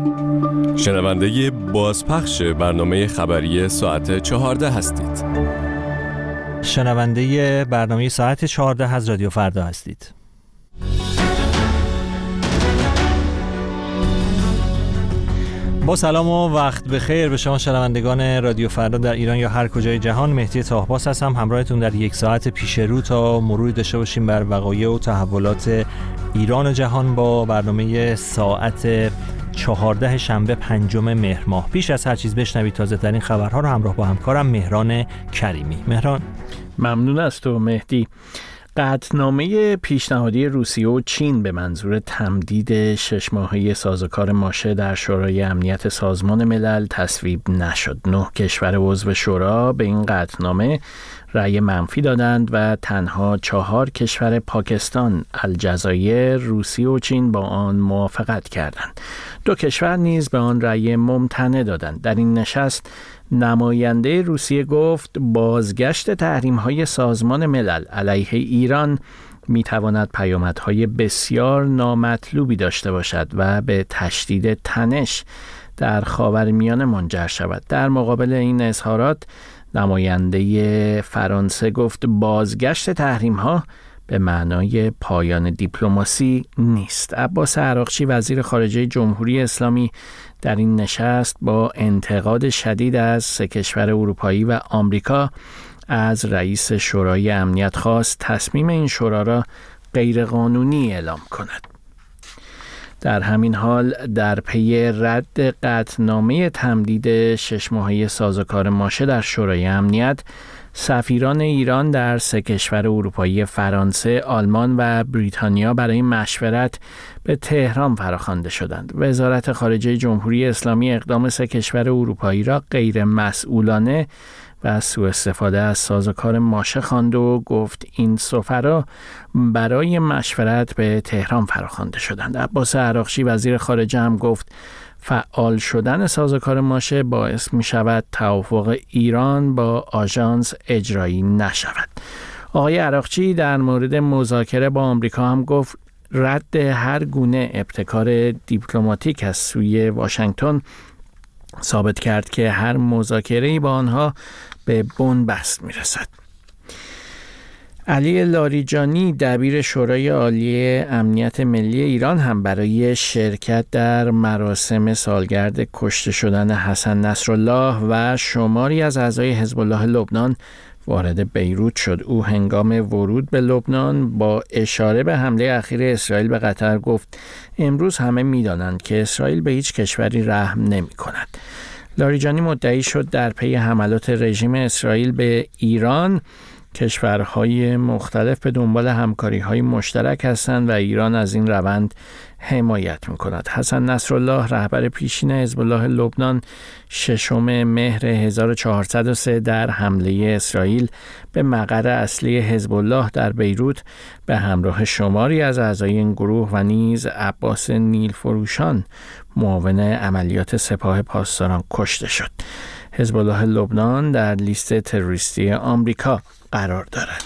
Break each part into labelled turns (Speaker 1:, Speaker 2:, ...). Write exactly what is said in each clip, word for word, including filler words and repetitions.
Speaker 1: شنونده بازپخش برنامه خبری ساعت چهارده هستید.
Speaker 2: شنونده برنامه ساعت چهارده از رادیو فردا هستید. با سلام و وقت بخیر به شما شنوندگان رادیو فردا در ایران یا هر کجای جهان. مهدی طاهباس هستم، همراهتون در یک ساعت پیش رو تا مروری داشته باشیم بر وقایع و تحولات ایران و جهان با برنامه ساعت چهارده شنبه پنجم مهر ماه. پیش از هر چیز بشنوید تازه ترین خبرها رو همراه با همکارم مهران کریمی. مهران،
Speaker 3: ممنون از تو مهدی. قطعنامه پیشنهادی روسیه و چین به منظور تمدید شش ماهه سازوکار ماشه در شورای امنیت سازمان ملل تصویب نشد. نه کشور عضو شورا به این قطعنامه رأی منفی دادند و تنها چهار کشور پاکستان، الجزایر، روسیه و چین با آن موافقت کردند. دو کشور نیز به آن رأی ممتنع دادند. در این نشست نماینده روسیه گفت بازگشت تحریم‌های سازمان ملل علیه ایران می‌تواند پیامدهای بسیار نامطلوبی داشته باشد و به تشدید تنش در خاورمیانه منجر شود. در مقابل این اظهارات نماینده فرانسه گفت بازگشت تحریم‌ها به معنای پایان دیپلماسی نیست. عباس عراقچی وزیر خارجه جمهوری اسلامی در این نشست با انتقاد شدید از سه کشور اروپایی و آمریکا از رئیس شورای امنیت خواست تصمیم این شورا را غیرقانونی اعلام کند. در همین حال در پی رد قطعنامه تمدید شش ماهه سازوکار ماشه در شورای امنیت، سفیران ایران در سه کشور اروپایی فرانسه، آلمان و بریتانیا برای مشورت به تهران فراخوانده شدند. وزارت خارجه جمهوری اسلامی اقدام سه کشور اروپایی را غیر مسئولانه و سوء استفاده از سازوکار ماشه خواند و گفت این سفرا برای مشورت به تهران فراخوانده شدند. عباس عراقچی وزیر خارجه هم گفت فعال شدن سازوکار ماشه باعث می شود توافق ایران با آژانس اجرایی نشود. آقای عراقچی در مورد مذاکره با آمریکا هم گفت رد هر گونه ابتکار دیپلماتیک از سوی واشنگتن ثابت کرد که هر مذاکره‌ای با آنها به بنبست می رسد. علی لاریجانی دبیر شورای عالی امنیت ملی ایران هم برای شرکت در مراسم سالگرد کشته شدن حسن نصرالله و شماری از اعضای حزب الله لبنان وارد بیروت شد. او هنگام ورود به لبنان با اشاره به حمله اخیر اسرائیل به قطر گفت امروز همه می‌دانند که اسرائیل به هیچ کشوری رحم نمی‌کند. لاریجانی مدعی شد در پی حملات رژیم اسرائیل به ایران کشورهای مختلف به دنبال همکاری‌های مشترک هستند و ایران از این روند حمایت می‌کند. حسن نصرالله رهبر پیشین حزب الله لبنان ششم مهر هزار و چهارصد و سه در حمله اسرائیل به مقر اصلی حزب الله در بیروت به همراه شماری از اعضای این گروه و نیز عباس نیلفروشان معاون عملیات سپاه پاسداران کشته شد. حزب الله لبنان در لیست تروریستی آمریکا قرار دارد.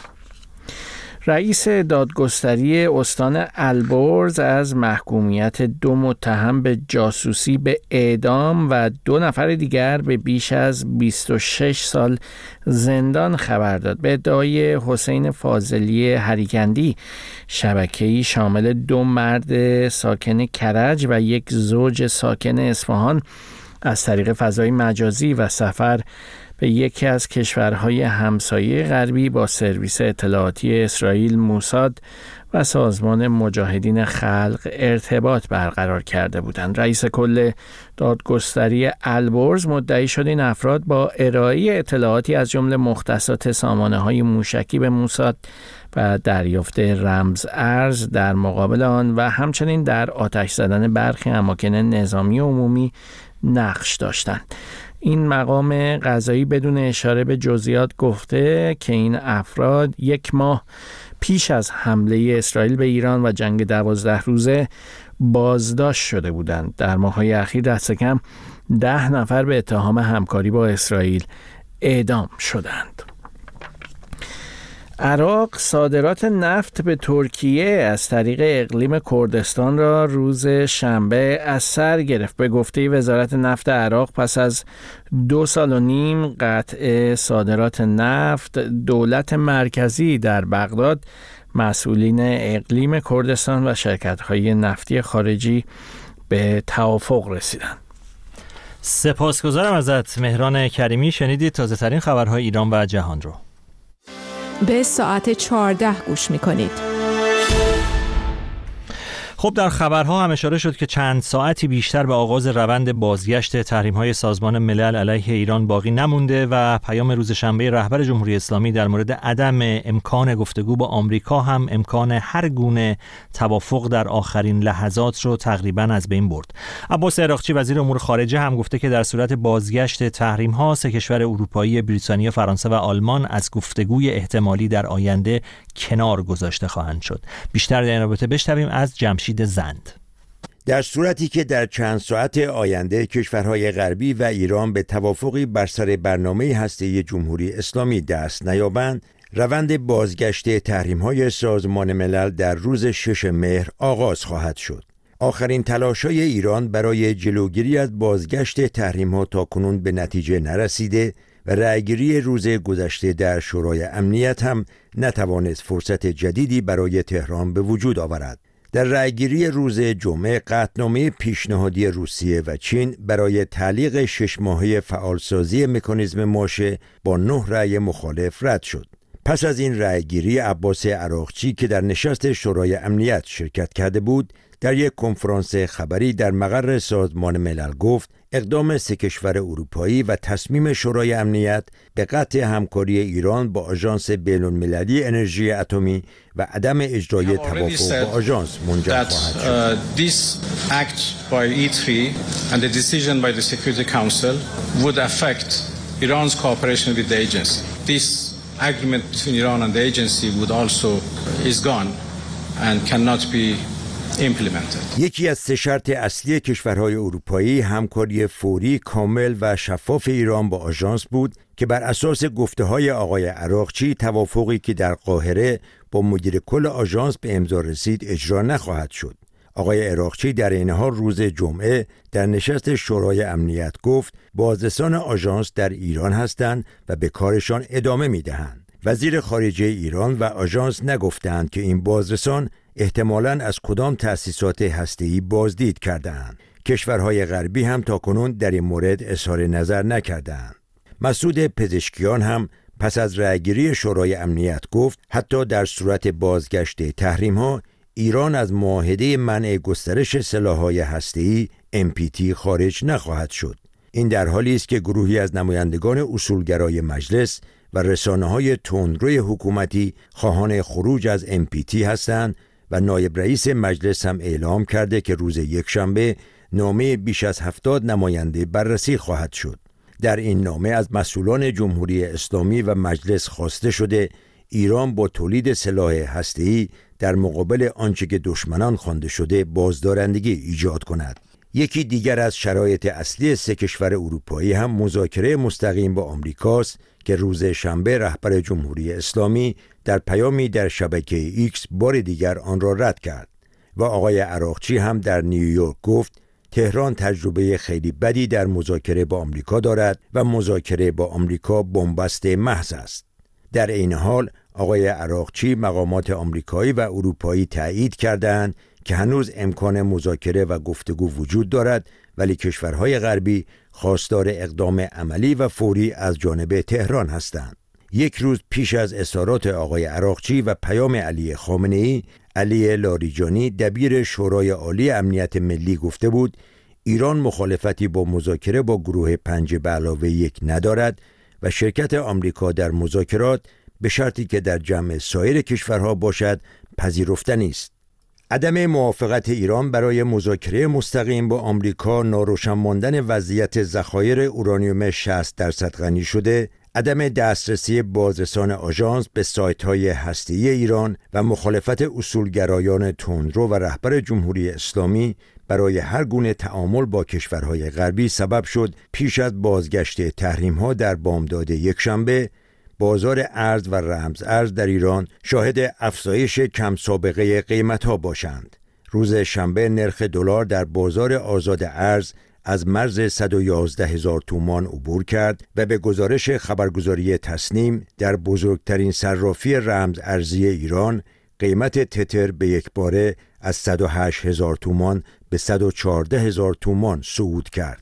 Speaker 3: رئیس دادگستری استان البرز از محکومیت دو متهم به جاسوسی به اعدام و دو نفر دیگر به بیش از بیست و شش سال زندان خبر داد. به ادعای حسین فاضلی هریکندی، شبکه‌ای شامل دو مرد ساکن کرج و یک زوج ساکن اصفهان از طریق فضای مجازی و سفر به یکی از کشورهای همسایه غربی با سرویس اطلاعاتی اسرائیل موساد و سازمان مجاهدین خلق ارتباط برقرار کرده بودند. رئیس کل دادگستری البرز مدعی شد این افراد با ارائه اطلاعاتی از جمله مختصات سامانه‌های موشکی به موساد و دریافت رمز ارز در مقابل آن و همچنین در آتش زدن برخی اماکن نظامی و عمومی نقش داشتند. این مقام قضایی بدون اشاره به جزئیات گفته که این افراد یک ماه پیش از حمله اسرائیل به ایران و جنگ دوازده روزه بازداشت شده بودند. در ماه‌های اخیر دست کم ده نفر به اتهام همکاری با اسرائیل اعدام شدند. عراق صادرات نفت به ترکیه از طریق اقلیم کردستان را روز شنبه از سر گرفت. به گفته وزارت نفت عراق پس از دو سال و نیم قطع صادرات نفت، دولت مرکزی در بغداد، مسئولین اقلیم کردستان و شرکت‌های نفتی خارجی به توافق رسیدند.
Speaker 2: سپاسگزارم ازت مهران کریمی. شنیدید تازه ترین خبرهای ایران و جهان رو.
Speaker 4: به ساعت چهارده گوش می‌کنید.
Speaker 2: خب در خبرها هم اشاره شد که چند ساعتی بیشتر به آغاز روند بازگشت تحریم‌های سازمان ملل علیه ایران باقی نمونده و پیام روز شنبه رهبر جمهوری اسلامی در مورد عدم امکان گفتگو با آمریکا هم امکان هر گونه توافق در آخرین لحظات رو تقریباً از بین برد. عباس عراقچی وزیر امور خارجه هم گفته که در صورت بازگشت تحریم‌ها سه کشور اروپایی بریتانیا، فرانسه و آلمان از گفتگوی احتمالی در آینده کنار گذاشته خواهند شد. بیشتر در این رابطه بشنویم از جمشید زند.
Speaker 5: در صورتی که در چند ساعت آینده کشورهای غربی و ایران به توافقی بر سر برنامه هسته‌ای جمهوری اسلامی دست نیابند، روند بازگشت تحریم‌های سازمان ملل در روز شش مهر آغاز خواهد شد. آخرین تلاش‌های ایران برای جلوگیری از بازگشت تحریم‌ها تاکنون به نتیجه نرسیده و رأیگیری روز گذشته در شورای امنیت هم نتوانست فرصت جدیدی برای تهران به وجود آورد. در رأیگیری روز جمعه قطعنامه پیشنهادی روسیه و چین برای تعلیق شش ماهه فعالسازی مکانیزم ماشه با نه رأی مخالف رد شد. پس از این رأیگیری عباس عراقچی که در نشست شورای امنیت شرکت کرده بود، در یک کنفرانس خبری در مقر سازمان ملل گفت اقدام سه کشور اروپایی و تصمیم شورای امنیت به قطع همکاری ایران با آژانس بین‌المللی انرژی اتمی و عدم اجرای توافق با آژانس منجر خواهد شد.
Speaker 6: This act by E three and the decision by the Security Council would affect Iran's cooperation with the agency. This agreement between Iran and the agency would also is gone and cannot be implemented.
Speaker 5: یکی از سه شرط اصلی کشورهای اروپایی همکاری فوری، کامل و شفاف ایران با آژانس بود که بر اساس گفته‌های آقای عراقچی توافقی که در قاهره با مدیر کل آژانس به امضا رسید اجرا نخواهد شد. آقای عراقچی در این حال روز جمعه در نشست شورای امنیت گفت بازرسان آژانس در ایران هستند و به کارشان ادامه می‌دهند. وزیر خارجه ایران و آژانس نگفتند که این بازرسان احتمالاً از کدام تأسیسات هسته‌ای بازدید کرده‌اند. کشورهای غربی هم تاکنون در این مورد اظهار نظر نکرده‌اند. مسعود پزشکیان هم پس از رأیگیری شورای امنیت گفت حتی در صورت بازگشت تحریم‌ها ایران از معاهده منع گسترش سلاح‌های هسته‌ای ام پی تی خارج نخواهد شد. این در حالی است که گروهی از نمایندگان اصولگرای مجلس و رسانه‌های تندروی حکومتی خواهان خروج از ام پی تی هستند و نایب رئیس مجلس هم اعلام کرده که روز یکشنبه نامه بیش از هفتاد نماینده بررسی خواهد شد. در این نامه از مسئولان جمهوری اسلامی و مجلس خواسته شده ایران با تولید سلاح هسته‌ای در مقابل آنچه که دشمنان خوانده شده بازدارندگی ایجاد کند. یکی دیگر از شرایط اصلی سه کشور اروپایی هم مذاکره مستقیم با آمریکاست که روز شنبه رهبر جمهوری اسلامی در پیامی در شبکه ایکس بار دیگر آن را رد کرد و آقای عراقچی هم در نیویورک گفت تهران تجربه خیلی بدی در مذاکره با آمریکا دارد و مذاکره با آمریکا بنبست محض است. در این حال آقای عراقچی مقامات آمریکایی و اروپایی تایید کردند که هنوز امکان مذاکره و گفتگو وجود دارد ولی کشورهای غربی خواستار اقدام عملی و فوری از جانب تهران هستند. یک روز پیش از اظهارات آقای عراقچی و پیام علی خامنه‌ای، علی لاریجانی دبیر شورای عالی امنیت ملی گفته بود ایران مخالفتی با مذاکره با گروه پنج به علاوه یک ندارد و شرکت آمریکا در مذاکرات به شرطی که در جمع سایر کشورها باشد پذیرفتنی است. عدم موافقت ایران برای مذاکره مستقیم با آمریکا، ناروشن ماندن وضعیت ذخایر اورانیوم شصت درصد غنی شده، عدم دسترسی بازرسان آژانس به سایت‌های هسته‌ای ایران و مخالفت اصولگرایان تندرو و رهبر جمهوری اسلامی برای هر گونه تعامل با کشورهای غربی سبب شد پیش از بازگشت تحریم‌ها در بامداد یکشنبه بازار ارز و رمز ارز در ایران شاهد افزایش کم سابقه قیمت‌ها باشند. روز شنبه نرخ دلار در بازار آزاد ارز از مرز صد و یازده هزار تومان عبور کرد و به گزارش خبرگزاری تصنیم در بزرگترین صرافی رمز ارزی ایران قیمت تتر به یک باره از صد و هشت هزار تومان به صد و چهارده هزار تومان صعود کرد.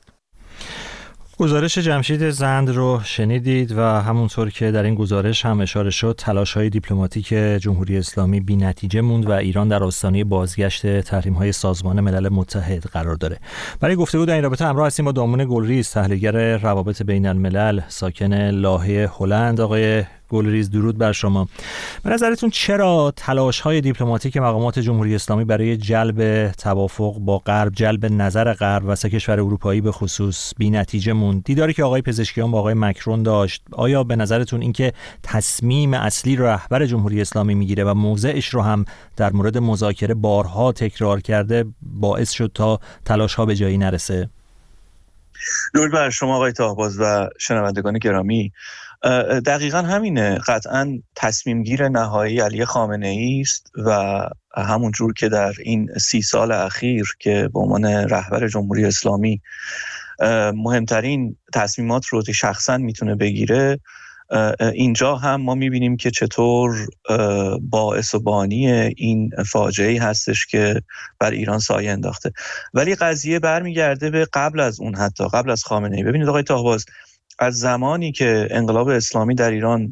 Speaker 2: گزارش جمشید زند رو شنیدید و همونطور که در این گزارش هم اشاره شد تلاش‌های دیپلماتیک جمهوری اسلامی بی‌نتیجه موند و ایران در آستانه بازگشت تحریم‌های سازمان ملل متحد قرار داره. برای گفتگو در این رابطه همراه هستیم با دامون گلریز، تحلیلگر روابط بین الملل، ساکن لاهه هلند. آقای گلریز درود بر شما. به نظرتون چرا تلاش‌های دیپلماتیک مقامات جمهوری اسلامی برای جلب توافق با غرب، جلب نظر غرب و سه کشور اروپایی به خصوص بی‌نتیجه موند؟ دیداری که آقای پزشکیان با آقای مکرون داشت، آیا به نظرتون اینکه تصمیم اصلی رهبر جمهوری اسلامی میگیره و موضعش رو هم در مورد مذاکره بارها تکرار کرده باعث شد تا تلاش‌ها به جایی نرسه؟
Speaker 7: درود بر شما آقای طاهباز و شنوندگان گرامی. دقیقاً همینه. قطعاً تصمیم گیر نهایی علی خامنه‌ای است و همون جور که در این سی سال اخیر که به عنوان رهبر جمهوری اسلامی مهمترین تصمیمات رو شخصاً میتونه بگیره، اینجا هم ما میبینیم که چطور باعث و بانی این فاجعه‌ای هستش که بر ایران سایه انداخته. ولی قضیه برمیگرده به قبل از اون، حتی قبل از خامنه‌ای. ببینید آقای طاهباز، از زمانی که انقلاب اسلامی در ایران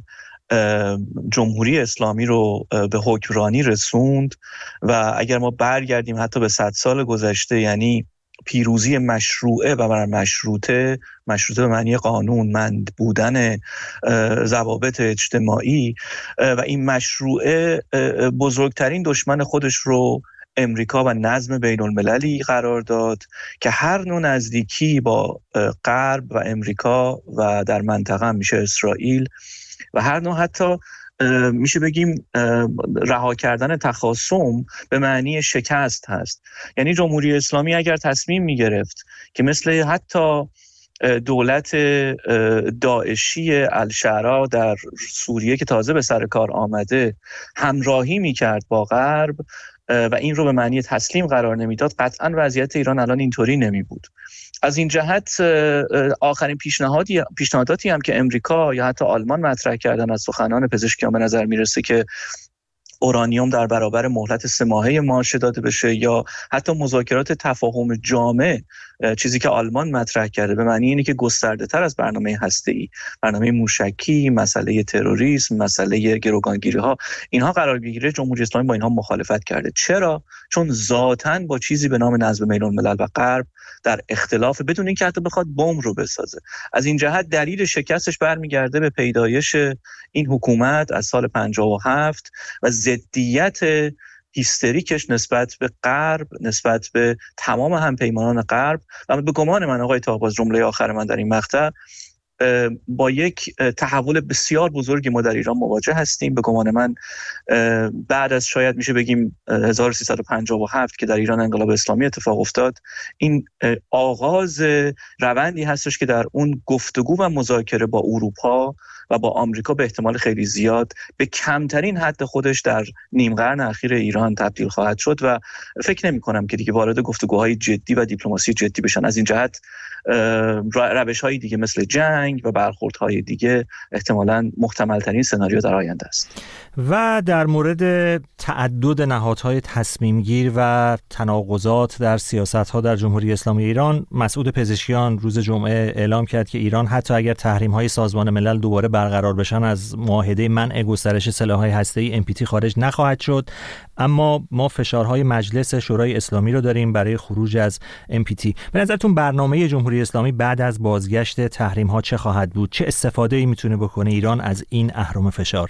Speaker 7: جمهوری اسلامی رو به حکمرانی رسوند و اگر ما برگردیم حتی به صد سال گذشته، یعنی پیروزی مشروعه و بر مشروطه، مشروطه به معنی قانونمند بودن ضوابط اجتماعی، و این مشروعه بزرگترین دشمن خودش رو امریکا و نظم بین المللی قرار داد که هر نوع نزدیکی با غرب و امریکا و در منطقه هم میشه اسرائیل و هر نوع حتی میشه بگیم رها کردن تخاصم به معنی شکست هست. یعنی جمهوری اسلامی اگر تصمیم میگرفت که مثل حتی دولت داعشی الشعراء در سوریه که تازه به سر کار آمده همراهی میکرد با غرب و این رو به معنی تسلیم قرار نمیداد، قطعاً وضعیت ایران الان اینطوری نمی بود. از این جهت آخرین پیشنهادی پیشنهاداتی هم که امریکا یا حتی آلمان مطرح کردن از سخنان پزشکیان به نظر میرسه که اورانیوم در برابر مهلت سه ماهه مارشه داده بشه یا حتی مذاکرات تفاهم جامع، چیزی که آلمان مطرح کرده به معنی اینه که گسترده تر از برنامه هسته‌ای، برنامه موشکی، مسئله تروریسم، مسئله گروگانگیری ها، اینها قرار بگیره، جمهوری اسلامی با اینها مخالفت کرده. چرا؟ چون ذاتاً با چیزی به نام نظم بین الملل و غرب در اختلاف، بدون اینکه حتی بخواد بمب رو بسازه. از این جهت دلیل شکستش برمیگرده به پیدایش این حکومت از سال پنجاه و هفت و ضدیت هیستریکش نسبت به غرب، نسبت به تمام همپیمانان غرب. و به گمان من آقای طاهباز، جمله آخر من در این مقطع، با یک تحول بسیار بزرگی ما در ایران مواجه هستیم. به گمان من بعد از شاید میشه بگیم هزار و سیصد و پنجاه و هفت که در ایران انقلاب اسلامی اتفاق افتاد، این آغاز روندی هستش که در اون گفتگو و مذاکره با اروپا و با آمریکا به احتمال خیلی زیاد به کمترین حد خودش در نیم قرن اخیر ایران تبدیل خواهد شد و فکر نمی کنم که دیگه وارد گفتگوهای جدی و دیپلماسی جدی بشن. از این جهت روش‌های دیگه مثل جنگ و برخوردهای دیگه احتمالاً محتمل‌ترین سناریو در آینده است.
Speaker 2: و در مورد تعدد نهادهای تصمیمگیر و تناقضات در سیاست‌ها در جمهوری اسلامی ایران، مسعود پزشکیان روز جمعه اعلام کرد که ایران حتی اگر تحریم‌های سازمان ملل دوباره برقرار بشن از معاهده منع گسترش سلاح‌های هسته‌ای ام پی تی خارج نخواهد شد، اما ما فشارهای مجلس شورای اسلامی رو داریم برای خروج از ام پی تی. به نظرتون برنامه جمهوری اسلامی بعد از بازگشت تحریم‌ها چه خواهد بود؟ چه استفاده‌ای میتونه بکنه ایران از این اهرم فشار؟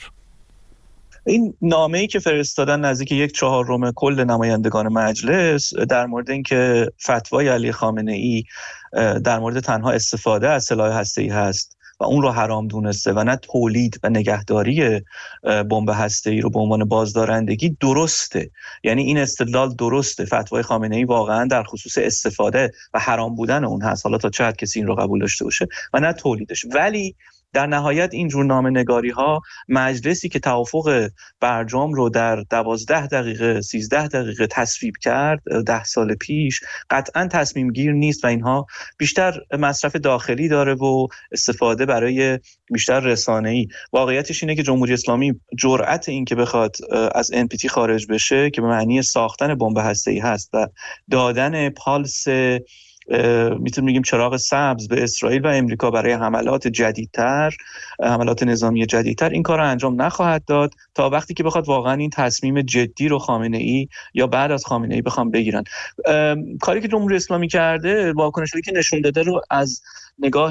Speaker 7: این نامه‌ای که فرستادن نزدیک یک چهارم کل نمایندگان مجلس در مورد اینکه فتوای علی خامنه‌ای در مورد تنها استفاده از سلاح هسته‌ای هست و اون رو حرام دونسته و نه تولید و نگهداری بمب هسته‌ای رو به عنوان بازدارندگی، درسته. یعنی این استدلال درسته. فتوای خامنه‌ای واقعا در خصوص استفاده و حرام بودن اون هست، حالا تا چه حد کسی این رو قبول داشته باشه، و نه تولیدش. ولی در نهایت این جور نامه‌نگاری ها مجلسی که توافق برجام رو در دوازده دقیقه سیزده دقیقه تصویب کرد ده سال پیش قطعا تصمیم گیر نیست و اینها بیشتر مصرف داخلی داره و استفاده برای بیشتر رسانه‌ای. واقعیتش اینه که جمهوری اسلامی جرأت این که بخواد از ان پی تی خارج بشه که به معنی ساختن بمب هسته‌ای هست و دادن پالس میتونیم بگیم چراغ سبز به اسرائیل و امریکا برای حملات جدیدتر، حملات نظامی جدیدتر، این کار رو انجام نخواهد داد تا وقتی که بخواد واقعا این تصمیم جدی رو خامنه‌ای یا بعد از خامنه‌ای بخوام بگیرن. کاری که جمهوری اسلامی کرده، واکنشی که نشون داده رو از نگاه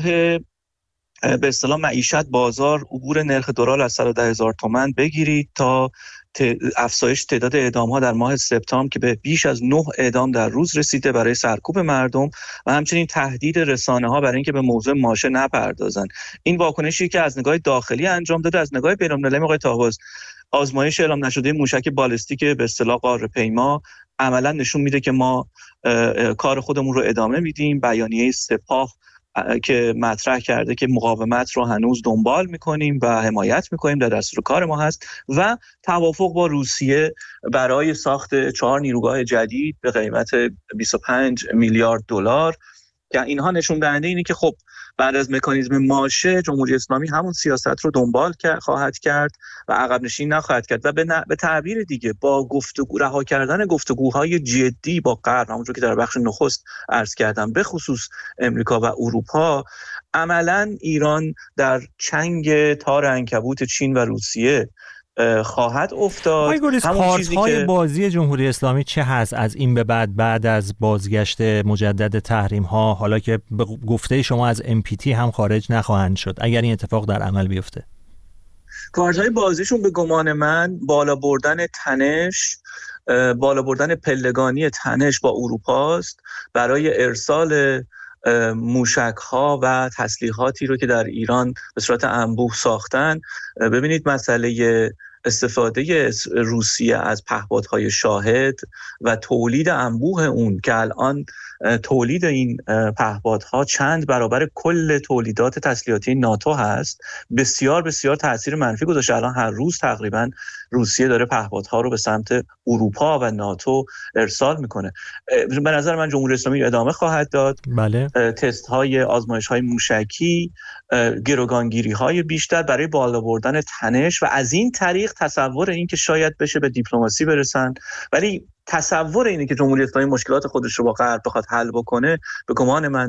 Speaker 7: به اصطلاح معیشت، بازار، عبور نرخ دلار از صد و ده هزار تومان بگیرید تا افزایش تعداد اعدام‌ها در ماه سپتامبر که به بیش از نه اعدام در روز رسیده برای سرکوب مردم و همچنین تهدید رسانه‌ها برای اینکه به موضوع ماشه نپردازن. این واکنشی که از نگاه داخلی انجام داده، از نگاه بین‌المللی آقای طاهباز آزمایش اعلام نشده موشک بالستیک به اصطلاح قاره‌پیما عملاً نشون میده که ما کار خودمون رو ادامه میدیم. بیانیه سپاه که مطرح کرده که مقاومت رو هنوز دنبال میکنیم و حمایت میکنیم، در دستور کار ما هست، و توافق با روسیه برای ساخت چهار نیروگاه جدید به قیمت بیست و پنج میلیارد دلار که اینها نشون دهنده اینه که خب بعد از مکانیزم ماشه جمهوری اسلامی همون سیاست رو دنبال خواهد کرد و عقب نشینی نخواهد کرد و به, ن... به تعبیر دیگه با گفتگو رها کردن گفتگوهای جدی با غرب، همونجور که در بخش نخست عرض کردم، به خصوص امریکا و اروپا، عملاً ایران در چنگ تار عنکبوت چین و روسیه خواهد افتاد.
Speaker 2: همون چیزی که بازی جمهوری اسلامی چه هست از این به بعد، بعد از بازگشت مجدد تحریم ها، حالا که به گفته شما از ام پی تی هم خارج نخواهند شد اگر این اتفاق در عمل بیفته؟
Speaker 7: کارت‌های بازیشون به گمان من بالا بردن تنش، بالا بردن پلگانی تنش با اروپا است برای ارسال موشک ها و تسلیحاتی رو که در ایران به صورت انبوه ساختن. ببینید مسئله استفاده روسیه از پهپادهای شاهد و تولید انبوه اون که الان تولید این پهپادها چند برابر کل تولیدات تسلیحاتی ناتو هست، بسیار بسیار تاثیر منفی گذاشته. الان هر روز تقریبا روسیه داره پهپادها رو به سمت اروپا و ناتو ارسال میکنه. به نظر من جمهوری اسلامی ادامه خواهد داد.
Speaker 2: بله.
Speaker 7: تست های، آزمایش های موشکی، گروگانگیری های بیشتر برای بالا بردن تنش و از این طریق تصور این که شاید بشه به دیپلماسی برسن. ولی تصور اینه که جمهوری اسلامی مشکلات خودش رو با غرب بخواد حل بکنه، به گمان من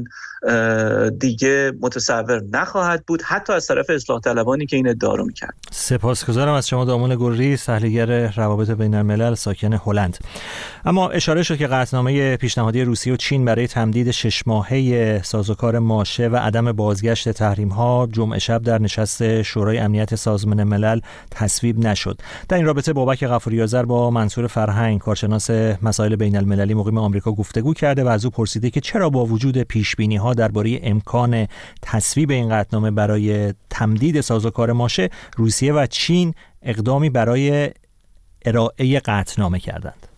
Speaker 7: دیگه متصور نخواهد بود، حتی از طرف اصلاح طلبانی که این ادعا رو میکرد.
Speaker 2: سپاسگزارم از شما دامون گری، تحلیلگر روابط بین الملل ساکن هلند. اما اشاره شد که قطعنامه پیشنهادی روسیه و چین برای تمدید شش ماهه سازوکار ماشه و عدم بازگشت تحریم ها جمعه شب در نشست شورای امنیت سازمان ملل تصویب نشد. در این رابطه بابک غفوری آذر با منصور فرهنگ، کارشناس مسائل بین المللی مقیم آمریکا، گفتگو کرده و از او پرسیده که چرا با وجود پیشبینی ها درباره امکان تصویب این قطعنامه برای تمدید سازوکار ماشه، روسیه و چین اقدامی برای ارائه قطعنامه کردند.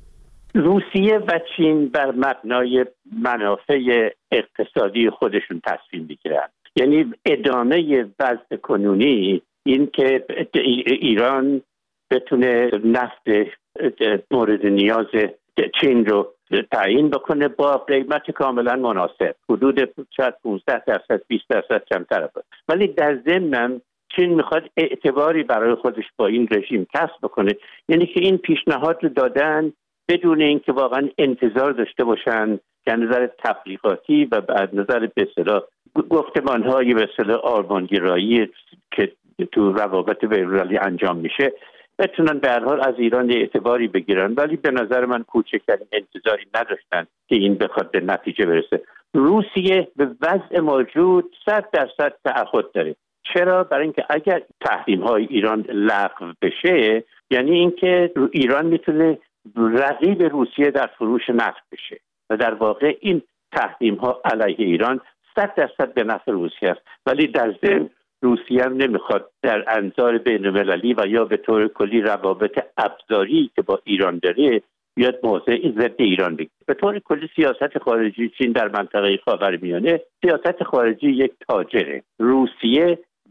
Speaker 8: روسیه و چین بر مبنای منافع اقتصادی خودشون تصمیم میگیرند. یعنی ادامه وضع کنونی، این که ایران بتونه نفت مورد نیاز چین رو تعیین بکنه با قیمت کاملا مناسب، حدود شاید پانزده درصد بیست درصد کمتر بود، ولی در ضمن چین میخواد اعتباری برای خودش با این رژیم کسب بکنه. یعنی که این پیشنهاد رو دادن بدون اینکه واقعا انتظار داشته باشن که از نظر تبلیغاتی و از نظر به اصطلاح گفتمان‌های به اصطلاح آرمانگرایی که تو روابط بین‌المللی انجام میشه بتونن به هر حال از ایران اعتباری بگیرن. ولی به نظر من کوچکترین انتظاری نداشتن که این بخواد به نتیجه برسه. روسیه به وضع موجود صد درصد تعهد داره. چرا؟ برای اینکه اگر تحریم های ایران لغو بشه، یعنی اینکه ایران میتونه رقیب روسیه در فروش نفت بشه و در واقع این تحریم ها علیه ایران صد درصد به نفع روسیه است. ولی در ضمن روسیه هم نمیخواد در انظار بین المللی و یا به طور کلی روابط ابزاری که با ایران داره بیاد موضع ضد ایران بگیره. به طور کلی سیاست خارجی چین در منطقه خاورمیانه سیاست خارجی یک تاجره. روسیه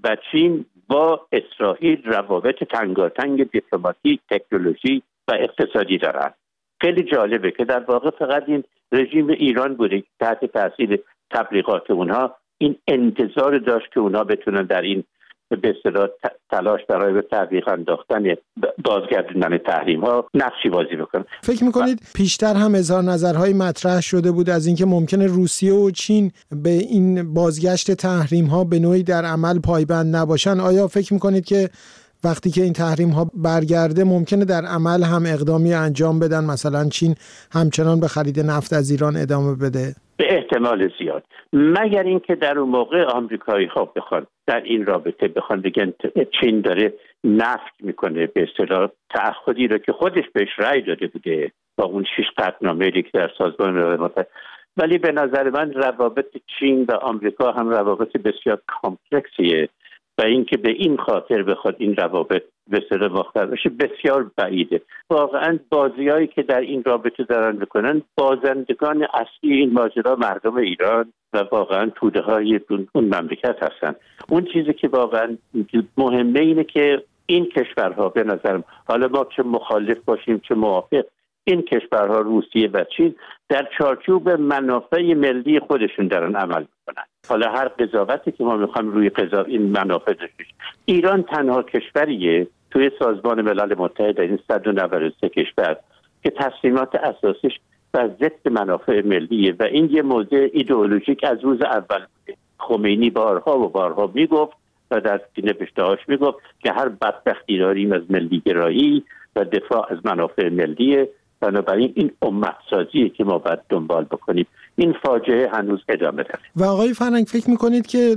Speaker 8: و چین با اسرائیل روابط تنگاتنگ دیپلماتیک، تکنولوژی و اقتصادی دارند. خیلی جالبه که در واقع فقط این رژیم ایران بوده که تحت تاثیر تبلیغات اونها این انتظار داشت که اونها بتونن در این به اصطلاح تلاش برای به تعویق انداختن بازگردوندن تحریم ها نقشی بازی بکنن.
Speaker 9: فکر میکنید پیشتر هم اظهار نظرهای مطرح شده بود از اینکه ممکنه روسیه و چین به این بازگشت تحریم ها به نوعی در عمل پایبند نباشن؟ آیا فکر میکنید که وقتی که این تحریم ها برگرده ممکنه در عمل هم اقدامی انجام بدن، مثلا چین همچنان به خرید نفت از ایران ادامه بده؟
Speaker 8: به احتمال زیاد، مگر اینکه در اون موقع آمریکایی ها بخوان در این رابطه بخوان بگن چین داره نفی میکنه به اصطلاح تعهدی رو که خودش بهش رأی داده بوده با اون شش قطعنامه‌ای که در سازمان ملل متحد. ولی به نظر من روابط چین و آمریکا هم روابط بسیار کامپلکسیه و اینکه به این خاطر بخواد این روابط به اصطلاح مختل بشه بسیار بعیده. واقعا بازیایی که در این رابطه دارن میکنن، بازندگان اصلی این ماجرا مردم ایران و واقعا توده های اون مملکت هستن. اون چیزی که واقعا مهمه اینه که این کشورها به نظرم، حالا ما چه مخالف باشیم چه موافق، این کشورها روسیه و چین در چارچوب منافع ملی خودشون دارن عمل میکنن. حالا هر قضاوتی که ما میخوایم روی قضاوت این منافع داشته، ایران تنها کشوریه توی سازمان ملل متحد در این صد و نود و سه کشور که تصمیمات اساسیش بر ضد منافع ملیه و این یه موضوع ایدئولوژیک از روز اول بوده. خمینی بارها و بارها میگفت و در نوشته‌هاش میگفت که هر بدبختی داریم از ملی گرایی و دفاع از منافع ملیه. بنابراین این امت سازیه که ما باید دنبال بکنیم. این فاجعه هنوز ادامه داره.
Speaker 9: و آقای فرهنگ فکر میکنید که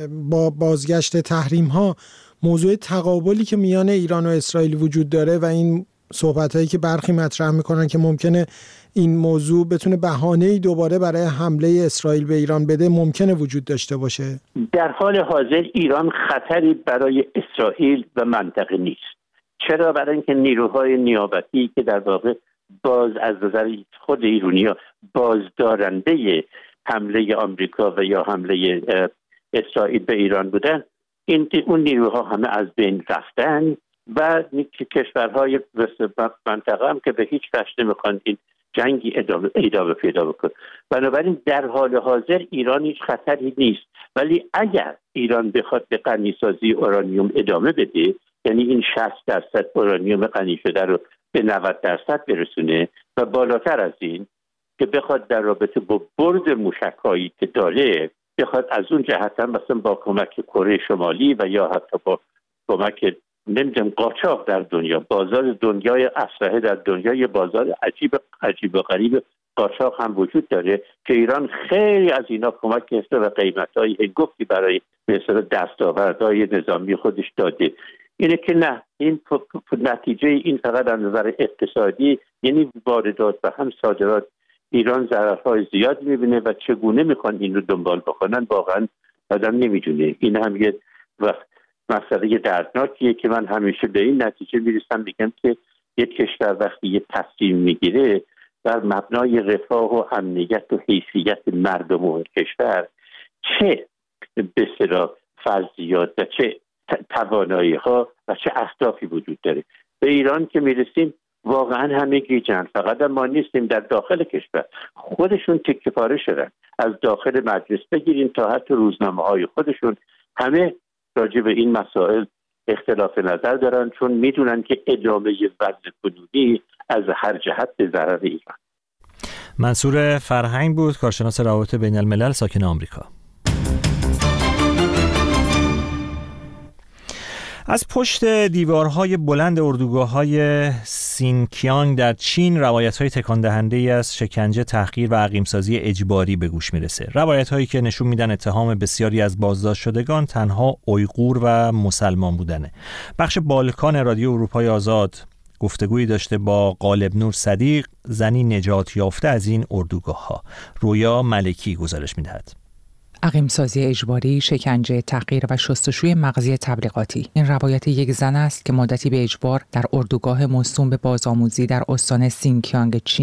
Speaker 9: با بازگشت تحریم ها موضوع تقابلی که میان ایران و اسرائیل وجود داره و این صحبتایی که برخی مطرح میکنن که ممکنه این موضوع بتونه بهانه‌ای دوباره برای حمله اسرائیل به ایران بده ممکنه وجود داشته باشه؟
Speaker 8: در حال حاضر ایران خطری برای اسرائیل و منطقه نیست. چرا؟ برای اینکه نیروهای نیابتی که در واقع باز از نظر خود ایرانی‌ها بازدارنده حمله آمریکا و یا حمله اسرائیل به ایران بودن، این اون نیروها همه از بین رفتن و کشورهای منطقه هم که به هیچ وجه نمیخوان این جنگی ادامه, ادامه پیدا بکنه. بنابراین در حال حاضر ایران هیچ خطری نیست. ولی اگر ایران بخواد به غنیسازی اورانیوم ادامه بده، یعنی این شصت درصد اورانیوم غنی شده رو به نود درصد برسونه و بالاتر از این که بخواد در رابطه با برد موشک‌هایی که داره بخواد از اون جهت هم مثلا با کمک کره شمالی و یا حتی با کمک نمیدونم قاچاق در دنیا، بازار دنیای اسلحه در دنیا یه بازار عجیب عجیب و غریب قاچاق هم وجود داره که ایران خیلی از اینا کمک کرده و قیمت‌های هنگفتی برای مثلا دستاوردهای نظامی خودش داده. اینه که نه، این نتیجه این فقط از نظر اقتصادی، یعنی واردات و هم صادرات ایران ضررهای زیاد میبینه و چگونه میخوان این رو دنبال بکنن واقعا آدم نمیدونه. این هم یه وقت مسئله دردناکیه که من همیشه به این نتیجه میرسم، میگم که یک کشور وقتی یه تصمیم میگیره بر مبنای رفاه و امنیت و حیثیت مردم و کشور، چه به اصطلاح فرضیات و چه توانایی ها و چه اهدافی وجود داره. به ایران که میرسیم واقعا همه گیجن، فقط ما نیستیم، در داخل کشور خودشون تکه پاره شدن. از داخل مجلس بگیریم تا حتی روزنامه های خودشون همه راجع به این مسائل اختلاف نظر دارن، چون میدونن که ادامه وضع کنونی از هر جهت به ضرر ایران.
Speaker 2: منصور فرهنگ بود، کارشناس روابط بین الملل، ساکن آمریکا. از پشت دیوارهای بلند اردوگاه‌های سینکیانگ در چین روایت‌های تکان‌دهنده‌ای از شکنجه، تحقیر و عقیم‌سازی اجباری به گوش میرسه. روایت‌هایی که نشون میدن اتهام بسیاری از بازداشت شدگان تنها اویغور و مسلمان بودنه. بخش بالکان رادیو اروپای آزاد گفتگویی داشته با غالب نور صدیق، زنی نجات یافته از این اردوگاه‌ها. رویا ملکی گزارش می‌دهد.
Speaker 10: عقیم‌سازی اجباری، شکنجه، تحقیر و شستشوی مغزی تبلیغاتی. این روایت یک زن است که مدتی به اجبار در اردوگاه موسوم به بازآموزی در استان سینکیانگ چین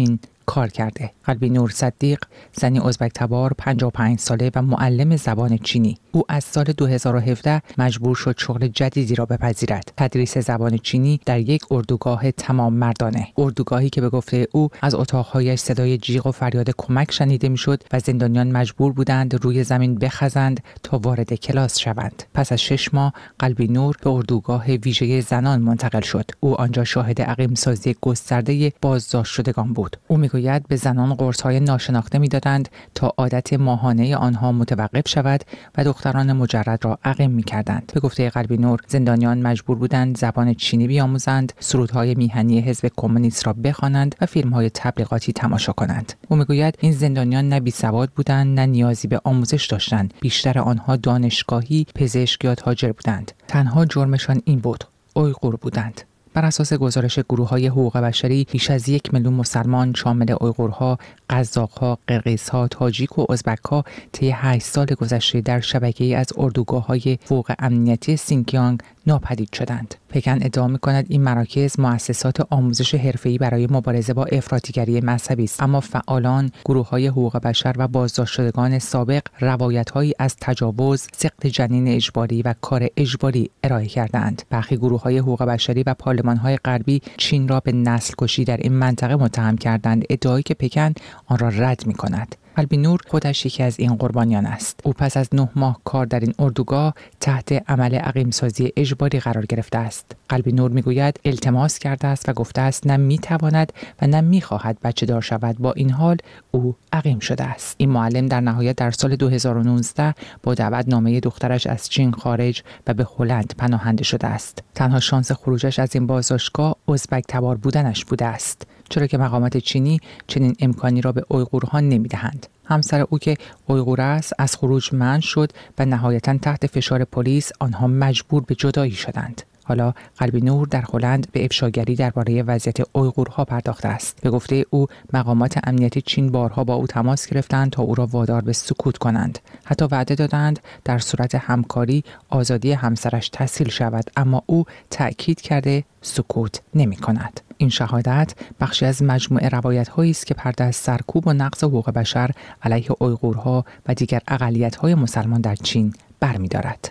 Speaker 10: کار کرده. قلبی نور صدیق زنی ازبک تبار پنجاه و پنج ساله و معلم زبان چینی. او از سال دو هزار و هفده مجبور شد شغل جدیدی را بپذیرد. تدریس زبان چینی در یک اردوگاه تمام مردانه. اردوگاهی که به گفته او از اتاق‌هایش صدای جیغ و فریاد کمک شنیده میشد و زندانیان مجبور بودند روی زمین بخزند تا وارد کلاس شوند. پس از شش ماه قلبی نور به اردوگاه ویژه زنان منتقل شد. او آنجا شاهد عقیم‌سازی گسترده بازداشت شدگان بود. او میگوید به زنان قرص‌های ناشناخته میدادند تا عادت ماهانه آنها متوقف شود و دختران مجرد را عقیم می‌کردند. به گفته قلبی نور زندانیان مجبور بودند زبان چینی بیاموزند، سرودهای میهنی حزب کمونیست را بخوانند و فیلم‌های تبلیغاتی تماشا کنند. او میگوید این زندانیان نه بی‌سواد بودند نه نیازی به آموزش داشتند. بیشتر آنها دانشگاهی، پزشک یا تاجر بودند. تنها جرمشان این بود: اویغور بودند. بر اساس گزارش گروه‌های حقوق بشری بیش از یک میلیون مسلمان شامل اویغورها، قزاق‌ها، قرقیزها، تاجیک و ازبک‌ها طی هشت سال گذشته در شبکه‌ای از اردوگاه‌های فوق امنیتی سینکیانگ ناپدید شدند. پکن ادعا می‌کند این مراکز مؤسسات آموزش حرفه‌ای برای مبارزه با افراطیگری مذهبی است، اما فعالان، گروه‌های حقوق بشر و بازداشت شدگان سابق روایت‌هایی از تجاوز، سقط جنین اجباری و کار اجباری ارائه کردند. برخی گروه‌های حقوق بشری و پارلمان‌های غربی چین را به نسل کشی در این منطقه متهم کردند، ادعایی که پکن آن را رد می‌کند. قلبی نور خودش یکی از این قربانیان است. او پس از نه ماه کار در این اردوگاه تحت عمل عقیم‌سازی اجباری قرار گرفته است. قلبی نور میگوید التماس کرده است و گفته است نه میتواند و نه میخواهد بچه دار شود، با این حال او عقیم شده است. این معلم در نهایت در سال دو هزار و نوزده با دعوتنامه دخترش از چین خارج و به هلند پناهنده شده است. تنها شانس خروجش از این بازداشتگاه ازبک تبار بودنش بوده است، چرا که مقامات چینی چنین امکانی را به اویغورها نمیدهند. همسر او که اویغور است از خروج منع شد و نهایتاً تحت فشار پلیس آنها مجبور به جدایی شدند. حالا قلبی نور در هلند به افشاگری درباره وضعیت اویغورها پرداخته است. به گفته او مقامات امنیتی چین بارها با او تماس گرفتند تا او را وادار به سکوت کنند. حتی وعده دادند در صورت همکاری آزادی همسرش تسهیل شود، اما او تأکید کرده سکوت نمی کند. این شهادت بخشی از مجموعه روایت‌هایی است که پرده از سرکوب و نقض حقوق بشر علیه اویغورها و دیگر اقلیت‌های مسلمان در چین برمی‌دارد.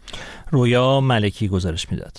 Speaker 2: رویا ملکی گزارش میداد.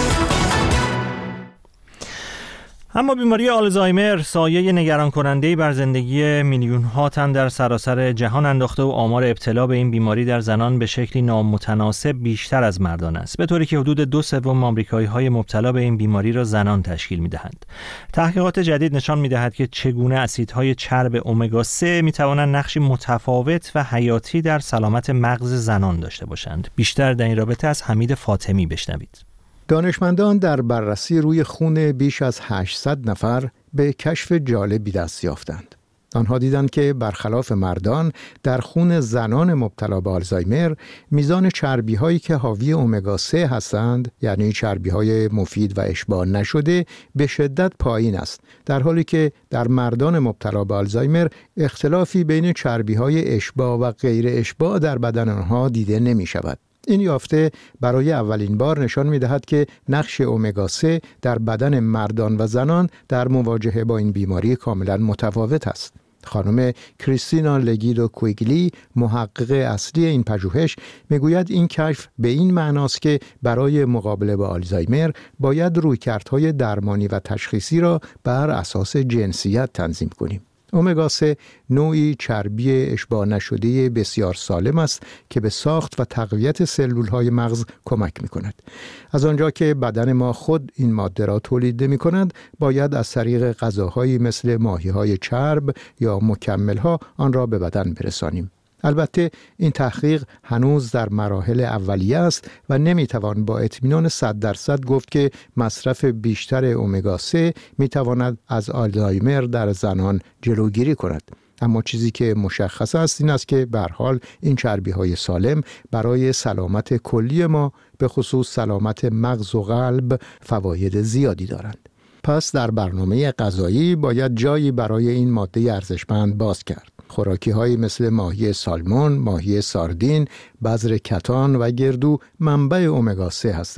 Speaker 2: اما بیماری آلزایمر سایه نگران کننده‌ای بر زندگی میلیون‌ها تن در سراسر جهان انداخته و آمار ابتلا به این بیماری در زنان به شکلی نامتناسب بیشتر از مردان است، به طوری که حدود دو سوم آمریکایی‌های مبتلا به این بیماری را زنان تشکیل می‌دهند. تحقیقات جدید نشان می‌دهد که چگونه اسیدهای چرب امگا سه می‌توانند نقشی متفاوت و حیاتی در سلامت مغز زنان داشته باشند. بیشتر در این رابطه از حمید فاطمی بشنوید.
Speaker 11: دانشمندان در بررسی روی خون بیش از هشتصد نفر به کشف جالبی دست یافتند. آنها دیدند که برخلاف مردان در خون زنان مبتلا به آلزایمر میزان چربی هایی که حاوی امگا سه هستند، یعنی چربی های مفید و اشباع نشده، به شدت پایین است، در حالی که در مردان مبتلا به آلزایمر اختلافی بین چربی های اشباع و غیر اشباع در بدن آنها دیده نمی شود. این یافته برای اولین بار نشان می‌دهد که نقش امگا سه در بدن مردان و زنان در مواجهه با این بیماری کاملا متفاوت است. خانم کریستینا لگیدو کویگلی، محقق اصلی این پژوهش، میگوید این کشف به این معناست که برای مقابله با آلزایمر باید رویکردهای درمانی و تشخیصی را بر اساس جنسیت تنظیم کنیم. امگا سه نوعی چربی اشباع نشده بسیار سالم است که به ساخت و تقویت سلولهای مغز کمک می کند. از آنجا که بدن ما خود این ماده را تولید نمی کند، باید از طریق غذاهایی مثل ماهی‌های چرب یا مکمل‌ها آن را به بدن برسانیم. البته این تحقیق هنوز در مراحل اولیه است و نمیتوان با اطمینان صد درصد گفت که مصرف بیشتر امگا سه میتواند از آلزایمر در زنان جلوگیری کند. اما چیزی که مشخص است این است که به هر حال این چربی‌های سالم برای سلامت کلی ما، به خصوص سلامت مغز و قلب، فواید زیادی دارند. پس در برنامه غذایی باید جایی برای این ماده ارزشمند باز کرد. خوراکی هایی مثل ماهی سالمون، ماهی ساردین، بذر کتان و گردو منبع امگا سه هستند.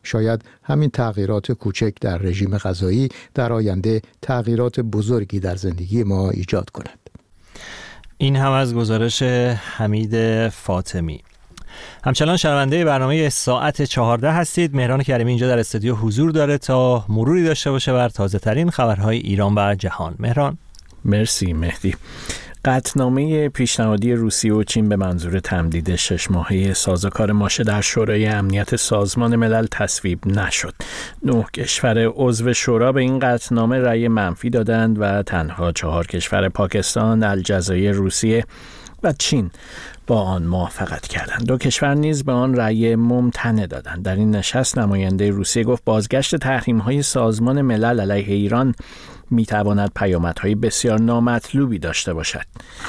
Speaker 11: شاید همین تغییرات کوچک در رژیم غذایی در آینده تغییرات بزرگی در زندگی ما ایجاد کند.
Speaker 2: این هم از گزارش حمید فاطمی. همچنان شنونده برنامه ساعت چهارده هستید. مهران کریمی اینجا در استودیو حضور داره تا مروری داشته باشه بر تازه ترین خبرهای ایران و جهان. مهران.
Speaker 3: مرسی مهدی. قطعنامه پیشنهادی روسیه و چین به منظور تمدید شش ماهه سازوکار ماشه در شورای امنیت سازمان ملل تصویب نشد. نه کشور عضو شورا به این قطعنامه رأی منفی دادند و تنها چهار کشور پاکستان، الجزایر، روسیه و چین با آن موافقت کردند. دو کشور نیز به آن رأی ممتنع دادند. در این نشست نماینده روسیه گفت بازگشت تحریم‌های سازمان ملل علیه ایران می‌تواند پیامدهای بسیار نامطلوبی داشته باشد.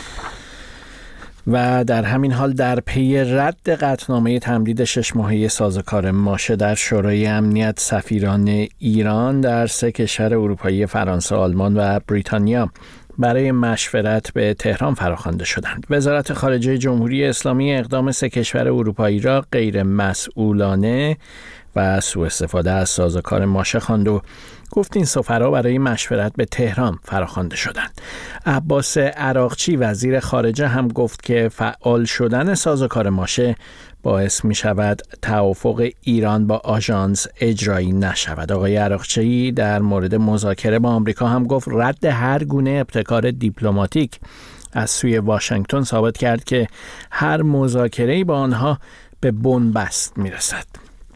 Speaker 3: و در همین حال در پی رد قطعنامه تمدید شش ماهه سازوکار ماشه در شورای امنیت، سفیران ایران در سه کشور اروپایی فرانسه، آلمان و بریتانیا برای مشورت به تهران فراخوانده شدند. وزارت خارجه جمهوری اسلامی اقدام سه کشور اروپایی را غیر مسئولانه و سوء استفاده از سازوکار ماشه خواند و گفت این سفرا برای مشورت به تهران فراخوانده شدند. عباس عراقچی وزیر خارجه هم گفت که فعال شدن سازوکار ماشه باعث می شود توافق ایران با آژانس اجرایی نشود. آقای عراقچی در مورد مذاکره با آمریکا هم گفت رد هر گونه ابتکار دیپلماتیک از سوی واشنگتن ثابت کرد که هر مذاکره‌ای با آنها به بنبست می رسد.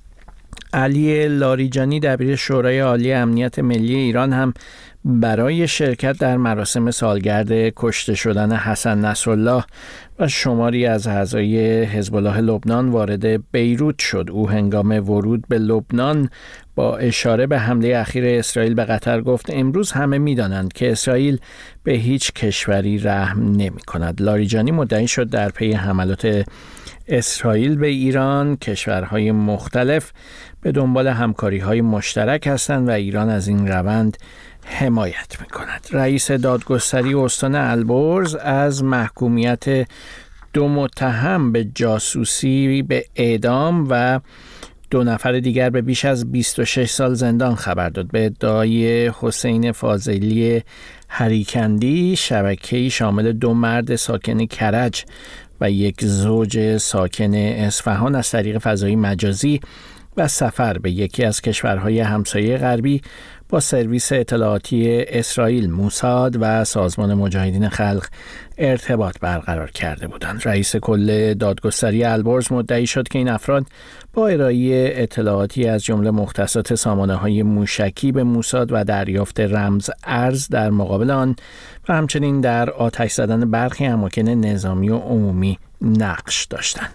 Speaker 3: علی لاریجانی دبیر شورای عالی امنیت ملی ایران هم برای شرکت در مراسم سالگرد کشته شدن حسن نصرالله و شماری از اعضای حزب الله لبنان وارد بیروت شد. او هنگام ورود به لبنان با اشاره به حمله اخیر اسرائیل به قطر گفت امروز همه می‌دانند که اسرائیل به هیچ کشوری رحم نمی‌کند. لاریجانی مدعی شد در پی حملات اسرائیل به ایران کشورهای مختلف به دنبال همکاری‌های مشترک هستند و ایران از این روند حمایت می‌کند. رئیس دادگستری استان البرز از محکومیت دو متهم به جاسوسی به اعدام و دو نفر دیگر به بیش از بیست و شش سال زندان خبر داد. به ادعای حسین فاضلی هریکندی، شبکه‌ای شامل دو مرد ساکن کرج و یک زوج ساکن اصفهان از طریق فضای مجازی و سفر به یکی از کشورهای همسایه غربی با سرویس اطلاعاتی اسرائیل موساد و سازمان مجاهدین خلق ارتباط برقرار کرده بودند. رئیس کل دادگستری البرز مدعی شد که این افراد با ارائه اطلاعاتی از جمله مختصات سامانه‌های موشکی به موساد و دریافت رمز ارز در مقابل آن و همچنین در آتش زدن برخی اماکن نظامی و عمومی نقش داشتند.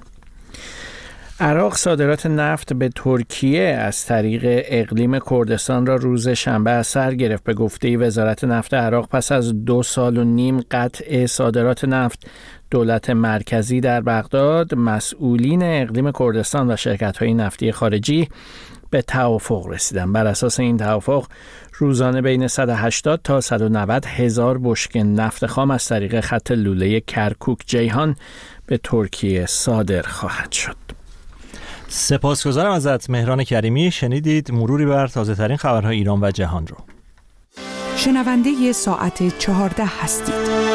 Speaker 3: عراق صادرات نفت به ترکیه از طریق اقلیم کردستان را روز شنبه از سر گرفت. به گفته وزارت نفت عراق پس از دو سال و نیم قطع صادرات نفت، دولت مرکزی در بغداد، مسئولین اقلیم کردستان و شرکت‌های نفتی خارجی به توافق رسیدند. بر اساس این توافق روزانه بین صد و هشتاد تا صد و نود هزار بشکه نفت خام از طریق خط لوله کرکوک جیهان به ترکیه صادر خواهد شد.
Speaker 2: سپاسگزارم ازت مهران کریمی. شنیدید مروری بر تازه ترین خبرهای ایران و جهان رو.
Speaker 4: شنونده ساعت چهارده هستید.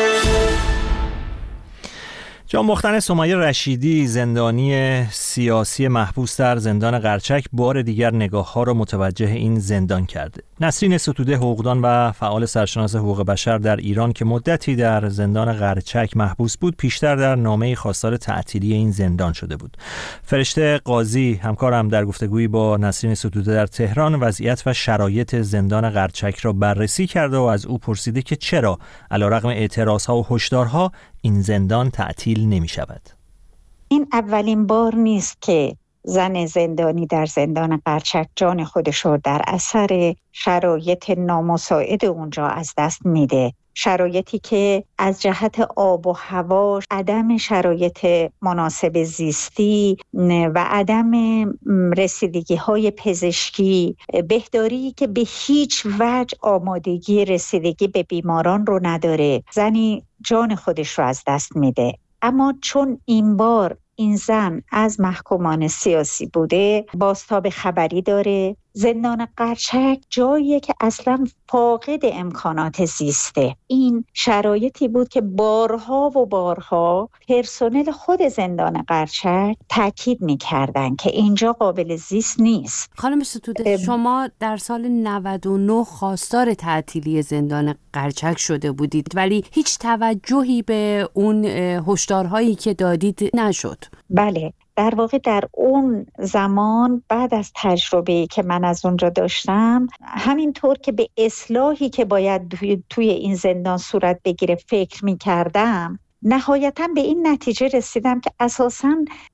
Speaker 2: جان مختن سمیه رشیدی، زندانی سیاسی محبوس در زندان قرچک، بار دیگر نگاه‌ها را متوجه این زندان کرده. نسرین ستوده، حقوقدان و فعال سرشناس حقوق بشر در ایران که مدتی در زندان قرچک محبوس بود، پیشتر در نامه خواستار تعطیلی این زندان شده بود. فرشته قاضی، همکارم، در گفتگویی با نسرین ستوده در تهران وضعیت و شرایط زندان قرچک را بررسی کرده و از او پرسیده که چرا علیرغم اعتراضها و هشدارها این زندان تعطیل نمی شود.
Speaker 12: این اولین بار نیست که زن زندانی در زندان قرچک جان خودش رو در اثر شرایط نامساعد اونجا از دست میده. شرایطی که از جهت آب و هوا، عدم شرایط مناسب زیستی و عدم رسیدگی های پزشکی، بهداری که به هیچ وجه آمادگی رسیدگی به بیماران رو نداره، زنی جان خودش رو از دست میده. اما چون این بار این زن از محکومان سیاسی بوده بازتاب خبری داره. زندان قرچک جاییه که اصلا فاقد امکانات زیسته. این شرایطی بود که بارها و بارها پرسنل خود زندان قرچک تاکید می‌کردن که اینجا قابل زیست نیست.
Speaker 13: خانم ستوده، شما در سال نود و نه خواستار تعطیلی زندان قرچک شده بودید ولی هیچ توجهی به اون هشدارهایی که دادید نشد.
Speaker 12: بله، در واقع در اون زمان بعد از تجربه‌ای که من از اونجا داشتم، همینطور که به اصلاحی که باید توی, توی این زندان صورت بگیره فکر می کردم، نهایتاً به این نتیجه رسیدم که اساساً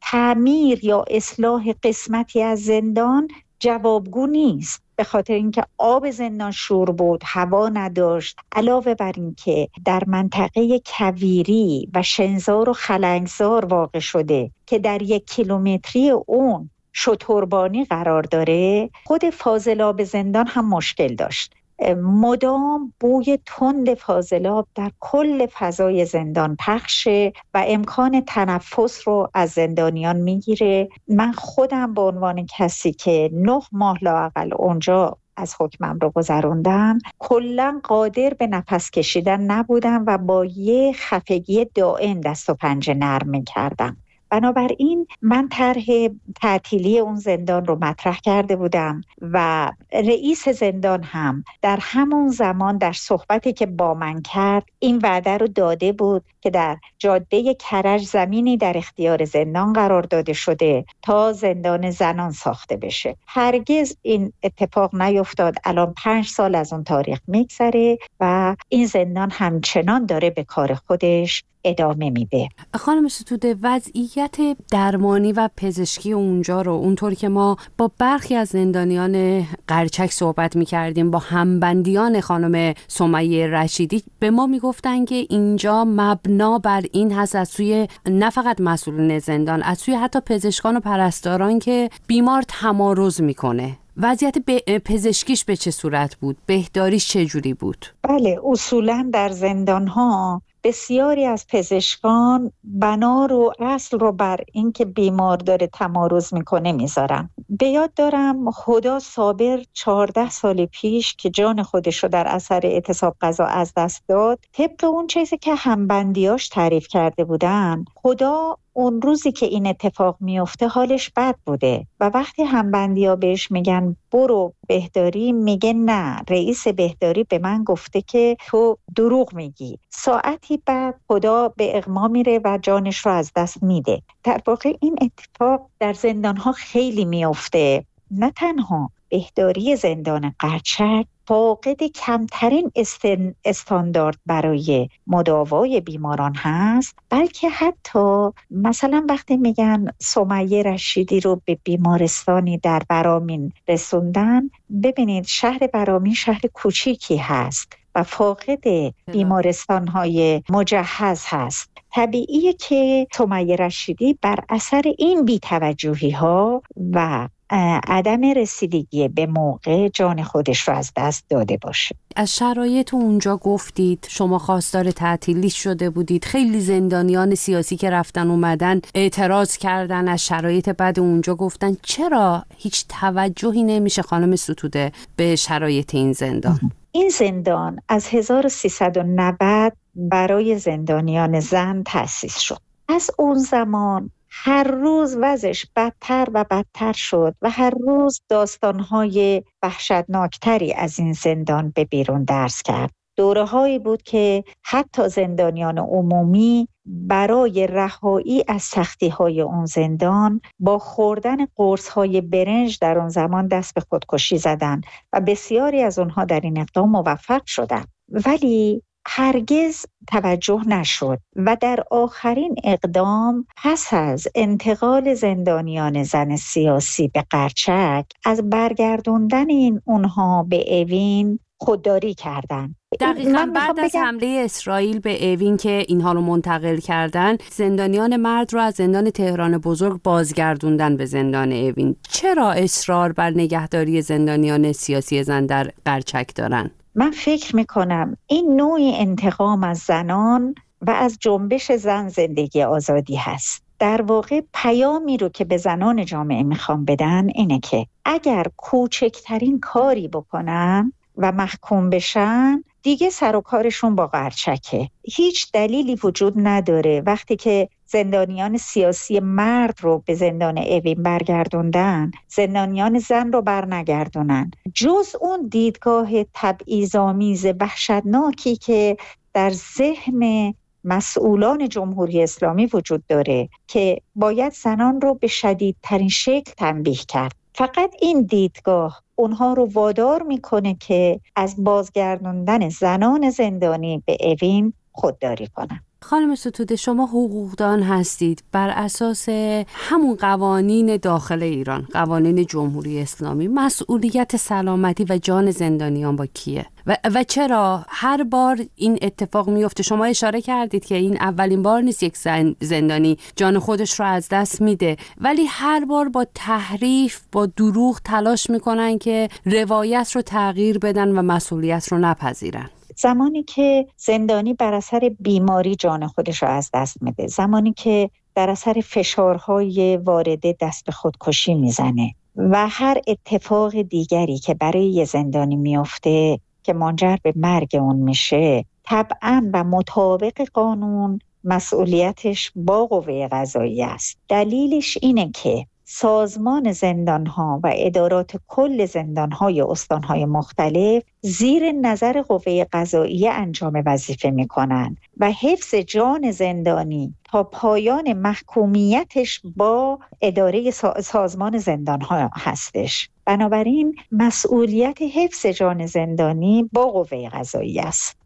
Speaker 12: تعمیر یا اصلاح قسمتی از زندان جوابگو نیست، به خاطر اینکه آب زندان شور بود، هوا نداشت. علاوه بر این که در منطقه کویری و شنزار و خلنگزار واقع شده که در یک کیلومتری اون شتربانی قرار داره، خود فاضلاب زندان هم مشکل داشت. مدام بوی تند فاضلاب در کل فضای زندان پخشه و امکان تنفس رو از زندانیان میگیره. من خودم به عنوان کسی که نه ماه لااقل اونجا از حکمم رو گذروندم، کلاً قادر به نفس کشیدن نبودم و با یه خفگی دائم دست و پنجه نرم می‌کردم. بنابراین من طرح تعطیلی اون زندان رو مطرح کرده بودم و رئیس زندان هم در همون زمان در صحبتی که با من کرد این وعده رو داده بود که در جاده کرج زمینی در اختیار زندان قرار داده شده تا زندان زنان ساخته بشه. هرگز این اتفاق نیفتاد. الان پنج سال از اون تاریخ میگذره و این زندان همچنان داره به کار خودش ادامه میده.
Speaker 13: خانم ستوده، وضعیت درمانی و پزشکی اونجا رو اونطور که ما با برخی از زندانیان قرچک صحبت میکردیم، با همبندیان خانم سمیه رشیدی، به ما میگفتن که اینجا مبنا بر این هست از سوی نه فقط مسئولین زندان، از سوی حتی پزشکان و پرستاران که بیمار تمارض میکنه. وضعیت پزشکیش به چه صورت بود؟ بهداریش چه جوری بود؟
Speaker 12: بله، اصولاً در زندان‌ها بسیاری از پزشکان بنا رو اصل رو بر اینکه بیمار داره تمارض میکنه میذارن. به یاد دارم هدی صابر چهارده سال پیش که جان خودش رو در اثر اعتصاب غذا از دست داد، طبق اون چیزی که همبندیاش تعریف کرده بودن، هدی اون روزی که این اتفاق میفته حالش بد بوده و وقتی همبندیا بهش میگن برو بهداری، میگه نه، رئیس بهداری به من گفته که تو دروغ میگی. ساعتی بعد خدا به اغما میره و جانش رو از دست میده. در واقع این اتفاق در زندانها خیلی میفته. نه تنها بهداری زندان قرچک فاقد کمترین استاندارد برای مداوای بیماران هست، بلکه حتی مثلا وقتی میگن سمیه رشیدی رو به بیمارستانی در برامین رسوندن، ببینید شهر برامین شهر کوچیکی هست و فاقد بیمارستان‌های مجهز هست. طبیعیه که سمیه رشیدی بر اثر این بی‌توجهی‌ها و عدم رسیدگی به موقع جان خودش رو از دست داده باشه.
Speaker 13: از شرایط اونجا گفتید، شما خواستار تعطیلی شده بودید، خیلی زندانیان سیاسی که رفتن اومدن اعتراض کردن از شرایط بعد اونجا، گفتن چرا هیچ توجهی نمیشه خانم ستوده به شرایط این زندان؟
Speaker 12: این زندان از هزار و سیصد و نود برای زندانیان زن تأسیس شد. از اون زمان هر روز وضعش بدتر و بدتر شد و هر روز داستان‌های وحشتناکتری از این زندان به بیرون درس کرد. دوره‌هایی بود که حتی زندانیان عمومی برای رهایی از سختی‌های اون زندان با خوردن قرص‌های برنج در اون زمان دست به خودکشی زدن و بسیاری از اونها در این اقدام موفق شدند. ولی هرگز توجه نشد و در آخرین اقدام پس از انتقال زندانیان زن سیاسی به قرچک از برگردوندن این اونها به اوین خودداری کردند.
Speaker 13: دقیقاً بعد از حمله اسرائیل به اوین که اینها رو منتقل کردن، زندانیان مرد رو از زندان تهران بزرگ بازگردوندن به زندان اوین. چرا اصرار بر نگهداری زندانیان سیاسی زن در قرچک دارن؟
Speaker 12: من فکر میکنم این نوعی انتقام از زنان و از جنبش زن زندگی آزادی هست. در واقع پیامی رو که به زنان جامعه میخوام بدن اینه که اگر کوچکترین کاری بکنن و محکوم بشن دیگه سر و کارشون با قرچکه. هیچ دلیلی وجود نداره وقتی که زندانیان سیاسی مرد رو به زندان اوین برگردوندن زندانیان زن رو برنگردونن، جز اون دیدگاه تبعیض‌آمیز وحشتناکی که در ذهن مسئولان جمهوری اسلامی وجود داره که باید زنان رو به شدیدترین شکل تنبیه کرد. فقط این دیدگاه اونها رو وادار میکنه که از بازگردوندن زنان زندانی به اوین خودداری کنن.
Speaker 13: خانم ستوده، شما حقوقدان هستید. بر اساس همون قوانین داخل ایران، قوانین جمهوری اسلامی، مسئولیت سلامتی و جان زندانیان با کیه؟ و, و چرا هر بار این اتفاق میفته؟ شما اشاره کردید که این اولین بار نیست یک زندانی جان خودش رو از دست میده، ولی هر بار با تحریف، با دروغ تلاش میکنن که روایت رو تغییر بدن و مسئولیت رو نپذیرن.
Speaker 12: زمانی که زندانی بر اثر بیماری جان خودش رو از دست میده، زمانی که در اثر فشارهای وارده دست به خودکشی میزنه و هر اتفاق دیگری که برای یه زندانی میفته که منجر به مرگ اون میشه، طبعاً و مطابق قانون مسئولیتش با قوه قضاییه است. دلیلش اینه که سازمان زندان‌ها و ادارات کل زندان‌های استان‌های مختلف زیر نظر قوه قضاییه انجام وظیفه می‌کنند و حفظ جان زندانی تا پایان محکومیتش با اداره سازمان زندان‌ها هستش. بنابراین مسئولیت حفظ جان زندانی با قوه قضاییه است.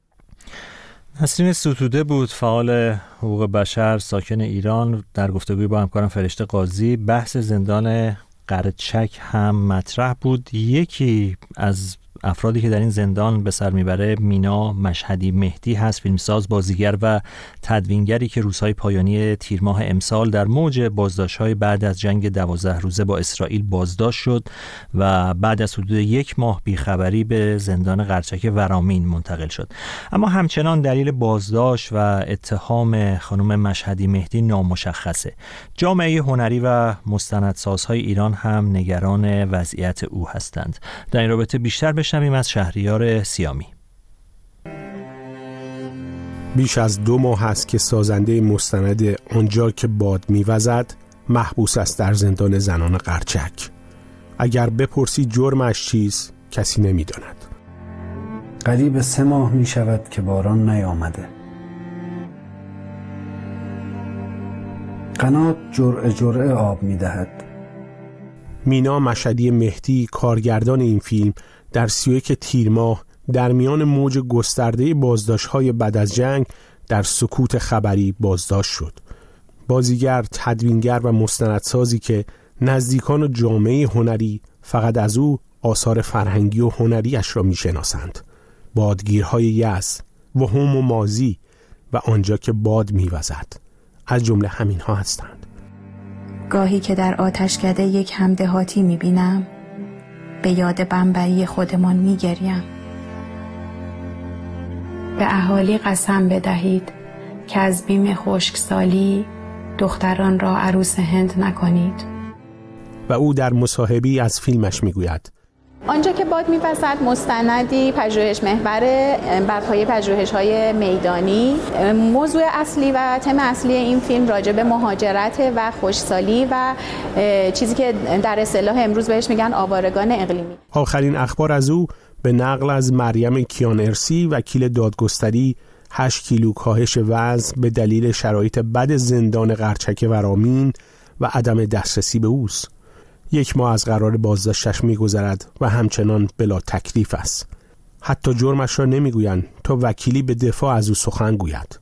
Speaker 2: نسرین ستوده بود، فعال حقوق بشر ساکن ایران، در گفتگوی با همکارم فرشته قاضی. بحث زندان قرچک هم مطرح بود. یکی از افرادی که در این زندان به سر میبره مینا مشهدی مهدی هست، فیلمساز، بازیگر و تدوینگری که روزهای پایانی تیر ماه امسال در موج بازداشت‌های بعد از جنگ دوازده روزه با اسرائیل بازداشت شد و بعد از حدود یک ماه بیخبری به زندان قرچک ورامین منتقل شد. اما همچنان دلیل بازداشت و اتهام خانم مشهدی مهدی نامشخصه. جامعه هنری و مستندسازهای ایران هم نگران وضعیت او هستند. در این رابطه بیشتر بشنویم از شهریار سیامی.
Speaker 14: بیش از دو ماه است که سازنده مستند آنجا که باد می‌وزد محبوس است در زندان زنان قرچک. اگر بپرسی جرمش چیست کسی نمی‌داند.
Speaker 15: قریب سه ماه می‌شود که باران نیامده. قنات جرعه جرعه آب می‌دهد.
Speaker 14: مینا مشهدی مهدی، کارگردان این فیلم، در سی و یک تیر ماه در میان موج گسترده بازداشت‌های بعد از جنگ در سکوت خبری بازداشت شد. بازیگر، تدوینگر و مستندسازی که نزدیکان و جامعه هنری فقط از او آثار فرهنگی و هنریش را می‌شناسند. بادگیرهای یأس، وهم و مازی و آنجا که باد می‌وزد از جمله همین‌ها هستند.
Speaker 16: گاهی که در آتشکده یک همدهاتی می‌بینم، به یاد بمبئی خودمان می‌گریم. به اهالی قسم بدهید که از بیم خشکسالی دختران را عروس هند نکنید.
Speaker 14: و او در مصاحبه‌ای از فیلمش می‌گوید:
Speaker 17: آنجا که باد می‌وزد مستندی پژوهش محور بر پایه پژوهش‌های میدانی. موضوع اصلی و تم اصلی این فیلم راجع به مهاجرت و خشکسالی و چیزی که در اصطلاح امروز بهش میگن آوارگان اقلیمی.
Speaker 14: آخرین اخبار از او به نقل از مریم کیانرسی، وکیل دادگستری، هشت کیلو کاهش وزن به دلیل شرایط بد زندان قرچک ورامین و عدم دسترسی به اوست. یک ماه از قرار بازداشتش می‌گذرد و همچنان بلا تکلیف است. حتی جرمش را نمی‌گویند تا وکیلی به دفاع از او سخن گوید.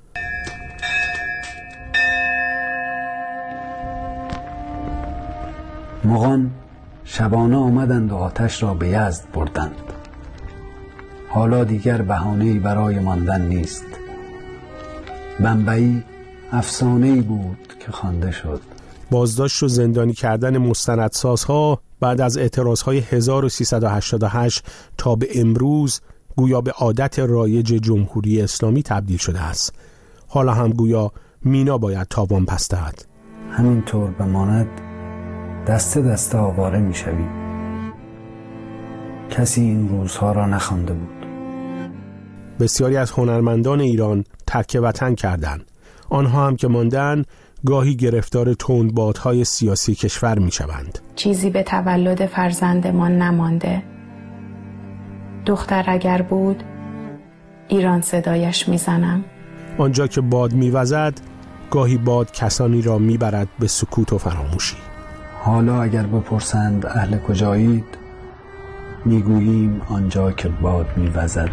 Speaker 15: مغان شبانه آمدند و آتش را به یزد بردند. حالا دیگر بهانه‌ای برای ماندن نیست. بمبئی افسانه‌ای بود که خوانده شد.
Speaker 14: بازداشت و زندانی کردن مستندسازها بعد از اعتراضهای هزار و سیصد و هشتاد و هشت تا به امروز گویا به عادت رایج جمهوری اسلامی تبدیل شده است. حالا هم گویا مینا باید تاوان پس دهد.
Speaker 15: همینطور بماند دسته دسته آواره می شویم. کسی این روزها را نخوانده بود.
Speaker 14: بسیاری از هنرمندان ایران ترک وطن کردند. آنها هم که ماندن گاهی گرفتار تندبادهای سیاسی کشور می شوند.
Speaker 16: چیزی به تولد فرزندمان نمانده. دختر اگر بود ایران صدایش می زنم.
Speaker 14: آنجا که باد می وزد گاهی باد کسانی را می برد به سکوت و فراموشی.
Speaker 15: حالا اگر بپرسند اهل کجایید، می گوییم آنجا که باد می وزد.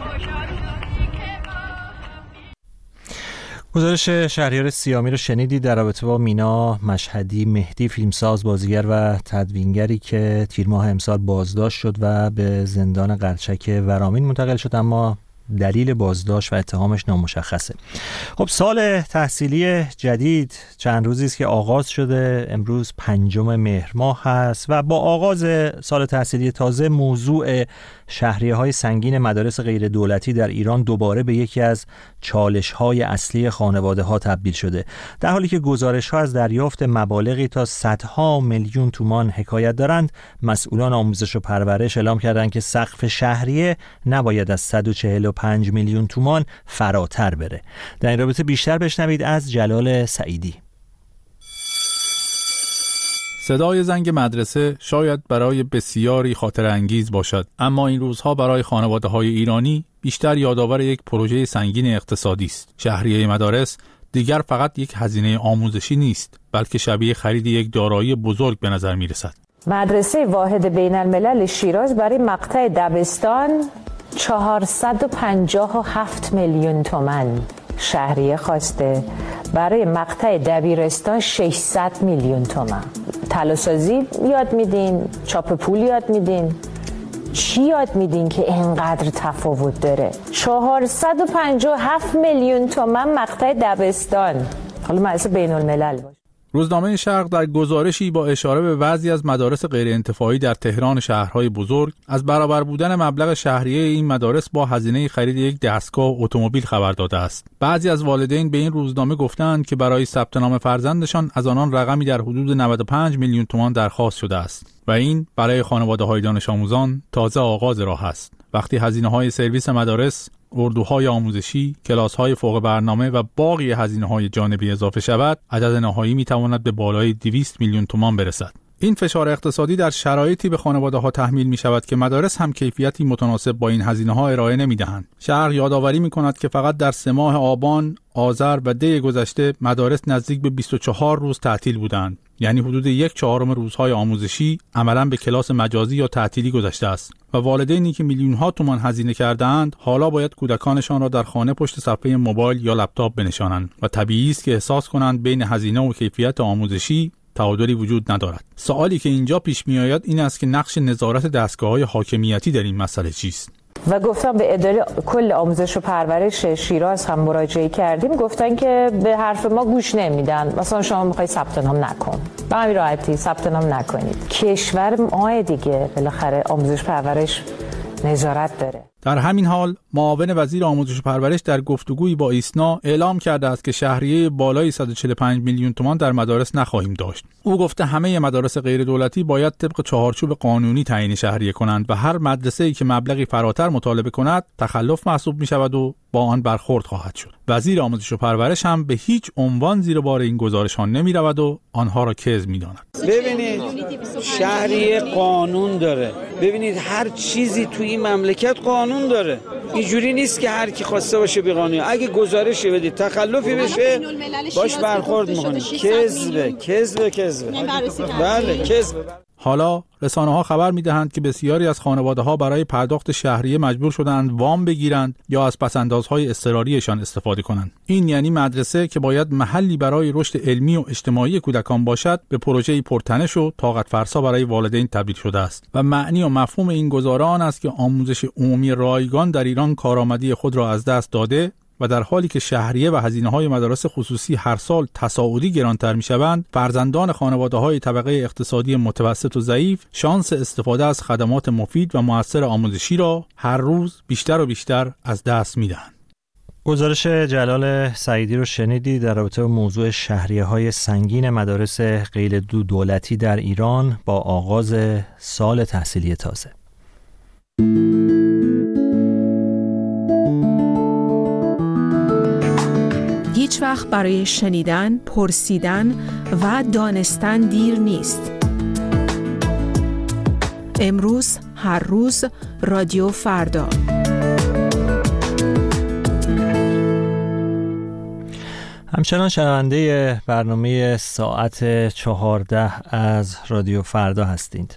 Speaker 2: گزارش شهریار سیامی رو شنیدید در رابطه با مینا مشهدی مهدی، فیلمساز، بازیگر و تدوینگری که تیر ماه امسال بازداشت شد و به زندان قرچک ورامین منتقل شد، اما دلیل بازداشت و اتهامش نامشخصه. خب سال تحصیلی جدید چند روزی است که آغاز شده. امروز پنجم مهر ماه هست و با آغاز سال تحصیلی تازه موضوع شهریه‌های سنگین مدارس غیر دولتی در ایران دوباره به یکی از چالش‌های اصلی خانواده‌ها تبدیل شده، در حالی که گزارش‌ها از دریافت مبالغی تا صدها میلیون تومان حکایت دارند. مسئولان آموزش و پرورش اعلام کردند که سقف شهریه نباید از صد و چهل و پنج میلیون تومان فراتر بره. در این رابطه بیشتر بشنوید از جلال سعیدی.
Speaker 18: صدای زنگ مدرسه شاید برای بسیاری خاطر انگیز باشد، اما این روزها برای خانواده‌های ایرانی بیشتر یادآور یک پروژه سنگین اقتصادی است. شهریه مدارس دیگر فقط یک هزینه آموزشی نیست، بلکه شبیه خرید یک دارایی بزرگ به نظر می‌رسد.
Speaker 19: مدرسه واحد بین الملل شیراز برای مقطع دبستان چهارصد و پنجاه و هفت میلیون تومان شهریه خواسته، برای مقطع دبیرستان ششصد میلیون تومان. طلاسازی یاد میدین، چاپ پول یاد میدین، چی یاد میدین که اینقدر تفاوت داره؟ چهارصد و پنجاه و هفت میلیون تومان مقطع دبستان، حالا مدرسه بین الملل باشه.
Speaker 18: روزنامه شرق در گزارشی با اشاره به بعضی از مدارس غیر انتفاعی در تهران شهرهای بزرگ از برابر بودن مبلغ شهریه این مدارس با هزینه خرید یک دستگاه اتومبیل خبر داده است. بعضی از والدین به این روزنامه گفتند که برای ثبت نام فرزندشان از آنان رقمی در حدود نود و پنج میلیون تومان درخواست شده است و این برای خانواده‌های دانش آموزان تازه آغاز راه است. وقتی هزینه‌های سرویس مدارس، اردوهای آموزشی، کلاس‌های فوق برنامه و باقی هزینه‌های جانبی اضافه شود، عدد نهایی می‌تواند به بالای دویست میلیون تومان برسد. این فشار اقتصادی در شرایطی به خانواده‌ها تحمیل می‌شود که مدارس هم کیفیتی متناسب با این هزینه‌ها ارائه نمی‌دهند. شهر یادآوری می‌کند که فقط در سه ماه آبان، آذر و دی گذشته مدارس نزدیک به بیست و چهار روز تعطیل بودند. یعنی حدود یک چهارم روزهای آموزشی عملاً به کلاس مجازی یا تعطیلی گذشته است و والدینی که میلیون‌ها تومان هزینه کرده‌اند حالا باید کودکانشان را در خانه پشت صفحه موبایل یا لپتاپ بنشانند و طبیعی است که احساس کنند بین هزینه و کیفیت آموزشی تعادلی وجود ندارد. سوالی که اینجا پیش میآید این است که نقش نظارت دستگاه‌های حاکمیتی در این مسئله چیست؟
Speaker 19: و گفتم به اداره کل آموزش و پرورش شیراز هم مراجعه کردیم، گفتن که به حرف ما گوش نمیدن. مثلا شما میخوای ثبت نام نکن، به همین راحتی ثبت نام نکنید. کشور ما دیگه بالاخره آموزش پرورش نظارت داره.
Speaker 18: در همین حال معاون وزیر آموزش و پرورش در گفتگویی با ایسنا اعلام کرده است که شهریه بالای صد و چهل و پنج میلیون تومان در مدارس نخواهیم داشت. او گفته همه مدارس غیر دولتی باید طبق چهارچوب قانونی تعیین شهریه کنند و هر مدرسه‌ای که مبلغی فراتر مطالبه کند تخلف محسوب می شود و با آن برخورد خواهد شد. وزیر آموزش و پرورش هم به هیچ عنوان زیر بار این گزارش‌ها نمی رود و آنها را کذب می داند.
Speaker 20: ببینید شهریه قانون داره. ببینید هر چیزی توی این مملکت قانون داره. اینجوری نیست که هر کی خواسته باشه بی قانونی. اگه گزارشی بدید تخلفی بشه باش برخورد می‌کنه. کذبه کذبه کذبه بله کذبه.
Speaker 18: حالا رسانه‌ها خبر می‌دهند که بسیاری از خانواده‌ها برای پرداخت شهریه مجبور شدند وام بگیرند یا از پس‌اندازهای اضطراریشان استفاده کنند. این یعنی مدرسه که باید محلی برای رشد علمی و اجتماعی کودکان باشد به پروژه‌ای پرتنش و طاقت فرسا برای والدین تبدیل شده است و معنی و مفهوم این گزاره آن است که آموزش عمومی رایگان در ایران کارآمدی خود را از دست داده و در حالی که شهریه و هزینه‌های مدارس خصوصی هر سال تصاعدی گرانتر می‌شوند، فرزندان خانواده‌های طبقه اقتصادی متوسط و ضعیف شانس استفاده از خدمات مفید و مؤثر آموزشی را هر روز بیشتر و بیشتر از دست می‌دهند.
Speaker 2: گزارش جلال سعیدی رو شنیدی در رابطه با موضوع شهریه‌های سنگین مدارس غیر دولتی در ایران با آغاز سال تحصیلی تازه.
Speaker 4: هیچ وقت برای شنیدن، پرسیدن و دانستن دیر نیست. امروز، هر روز، رادیو فردا.
Speaker 2: همچنان شنونده برنامه ساعت چهارده از رادیو فردا هستید.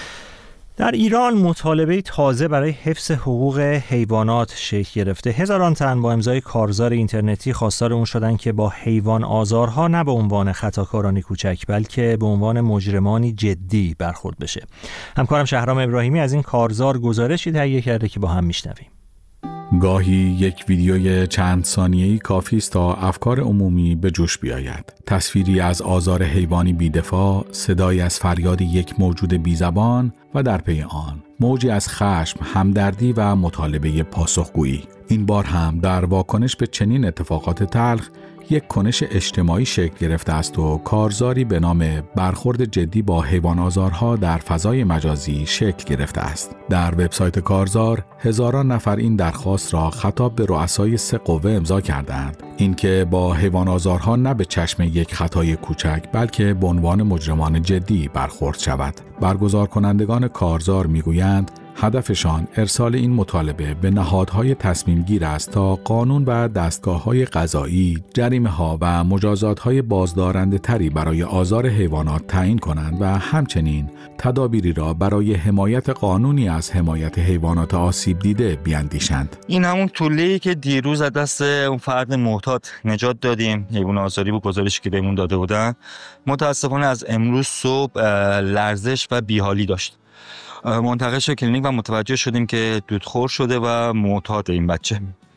Speaker 2: در ایران مطالبه تازه برای حفظ حقوق حیوانات شکل گرفته. هزاران تن با امضای کارزار اینترنتی خواستار اون شدن که با حیوان آزارها نه به عنوان خطاکارانی کوچک بلکه به عنوان مجرمانی جدی برخورد بشه. همکارم شهرام ابراهیمی از این کارزار گزارشی تهیه کرده که با هم میشنویم.
Speaker 21: گاهی یک ویدیوی چند ثانیه‌ای کافی است تا افکار عمومی به جوش بیاید. تصویری از آزار حیوانی بی‌دفاع، صدایی از فریاد یک موجود بی‌زبان و در پی آن موجی از خشم، همدردی و مطالبه پاسخگویی. این بار هم در واکنش به چنین اتفاقات تلخ یک کنش اجتماعی شکل گرفته است و کارزاری به نام برخورد جدی با حیوان آزارها در فضای مجازی شکل گرفته است. در وبسایت کارزار هزاران نفر این درخواست را خطاب به رؤسای سه قوه امضا کردند. اینکه با حیوان آزارها نه به چشم یک خطای کوچک بلکه به عنوان مجرمان جدی برخورد شود. برگزار کنندگان کارزار میگویند هدفشان ارسال این مطالبه به نهادهای تصمیم گیر است تا قانون و دستگاه‌های قضایی جریمه‌ها و مجازات‌های بازدارنده تری برای آزار حیوانات تعیین کنند و همچنین تدابیری را برای حمایت قانونی از حمایت حیوانات آسیب دیده بیاندیشند.
Speaker 22: این همون طوله‌ای که دیروز از دست اون فرد معتاد نجات دادیم، حیوان آزاری بود، گزارشی که بهمون داده بودن. متأسفانه از امروز صبح لرزش و بیحالی داشت. منتقل شد کلینیک و متوجه شدیم که دودخور شده و معتاد این بچه.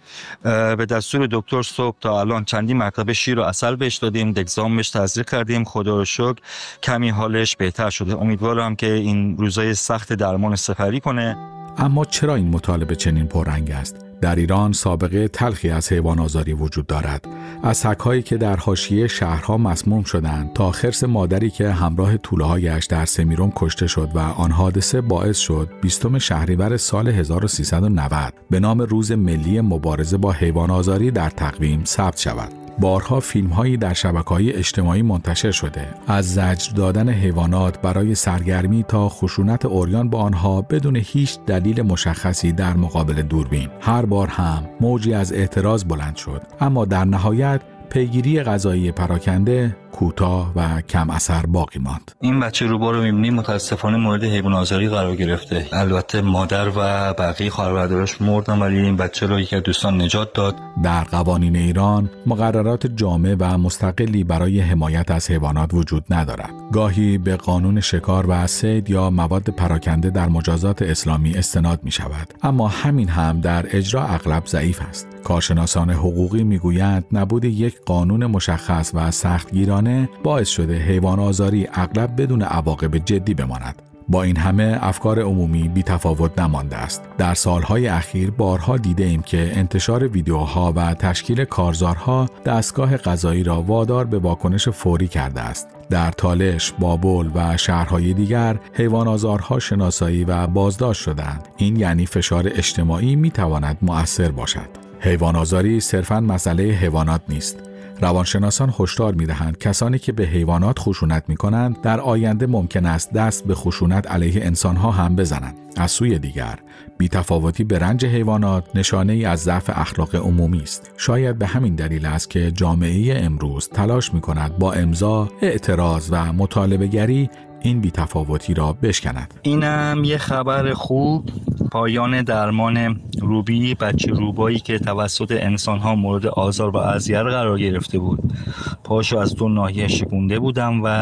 Speaker 22: به دستور دکتر صبح تا الان چندین مرتبه شیر و عسل بهش دادیم، دگزام بهش تزریق کردیم. خدا رو شکر کمی حالش بهتر شده. امیدوارم که این روزای سخت درمان سپری کنه.
Speaker 21: اما چرا این مطالبه چنین پررنگ است؟ در ایران سابقه تلخی از حیوان آزاری وجود دارد. از سگ‌هایی که در حاشیه شهرها مسموم شدند تا خرس مادری که همراه توله‌هایش در سمیرون کشته شد و آن حادثه باعث شد بیستم شهریور سال هزار و سیصد و نود به نام روز ملی مبارزه با حیوان آزاری در تقویم ثبت شود. بارها فیلم‌هایی در شبکه‌های اجتماعی منتشر شده از زجر دادن حیوانات برای سرگرمی تا خشونت عریان با آنها بدون هیچ دلیل مشخصی در مقابل دوربین. هر بار هم موجی از اعتراض بلند شد، اما در نهایت پیگیری قضایی پراکنده کوتاه و کم اثر باقی ماند.
Speaker 22: این بچه روبا رو می‌بینیم متاسفانه مورد حیوان آزاری قرار گرفته. البته مادر و بقیه خواهر برادرش مردن ولی این بچه رو یکی از دوستان نجات داد.
Speaker 21: در قوانین ایران مقررات جامع و مستقلی برای حمایت از حیوانات وجود ندارد. گاهی به قانون شکار و صید یا مواد پراکنده در مجازات اسلامی استناد می شود، اما همین هم در اجرا اغلب ضعیف است. کارشناسان حقوقی میگویند نبود یک قانون مشخص و سختگیرانه باعث شده حیوان آزاری اغلب بدون عواقب جدی بماند. با این همه افکار عمومی بی تفاوت نمانده است. در سالهای اخیر بارها دیده ایم که انتشار ویدیوها و تشکیل کارزارها دستگاه قضایی را وادار به واکنش فوری کرده است. در تالش، بابل و شهرهای دیگر حیوان آزارها شناسایی و بازداشت شدند. این یعنی فشار اجتماعی می تواند مؤثر باشد. حیوان آزاری صرفاً مسئله حیوانات نیست. روانشناسان هشدار می‌دهند کسانی که به حیوانات خشونت می‌کنند در آینده ممکن است دست به خشونت علیه انسان‌ها هم بزنند. از سوی دیگر، بی‌تفاوتی به رنج حیوانات نشانه‌ای از ضعف اخلاق عمومی است. شاید به همین دلیل است که جامعه امروز تلاش می‌کند با امضا، اعتراض و مطالبه‌گری این بی‌تفاوتی را بشکند.
Speaker 22: اینم یه خبر خوب، پایان درمان روبی، بچه روبایی که توسط انسان‌ها مورد آزار و اذیت قرار گرفته بود. پاشو از دو ناحیه شکونده بودم و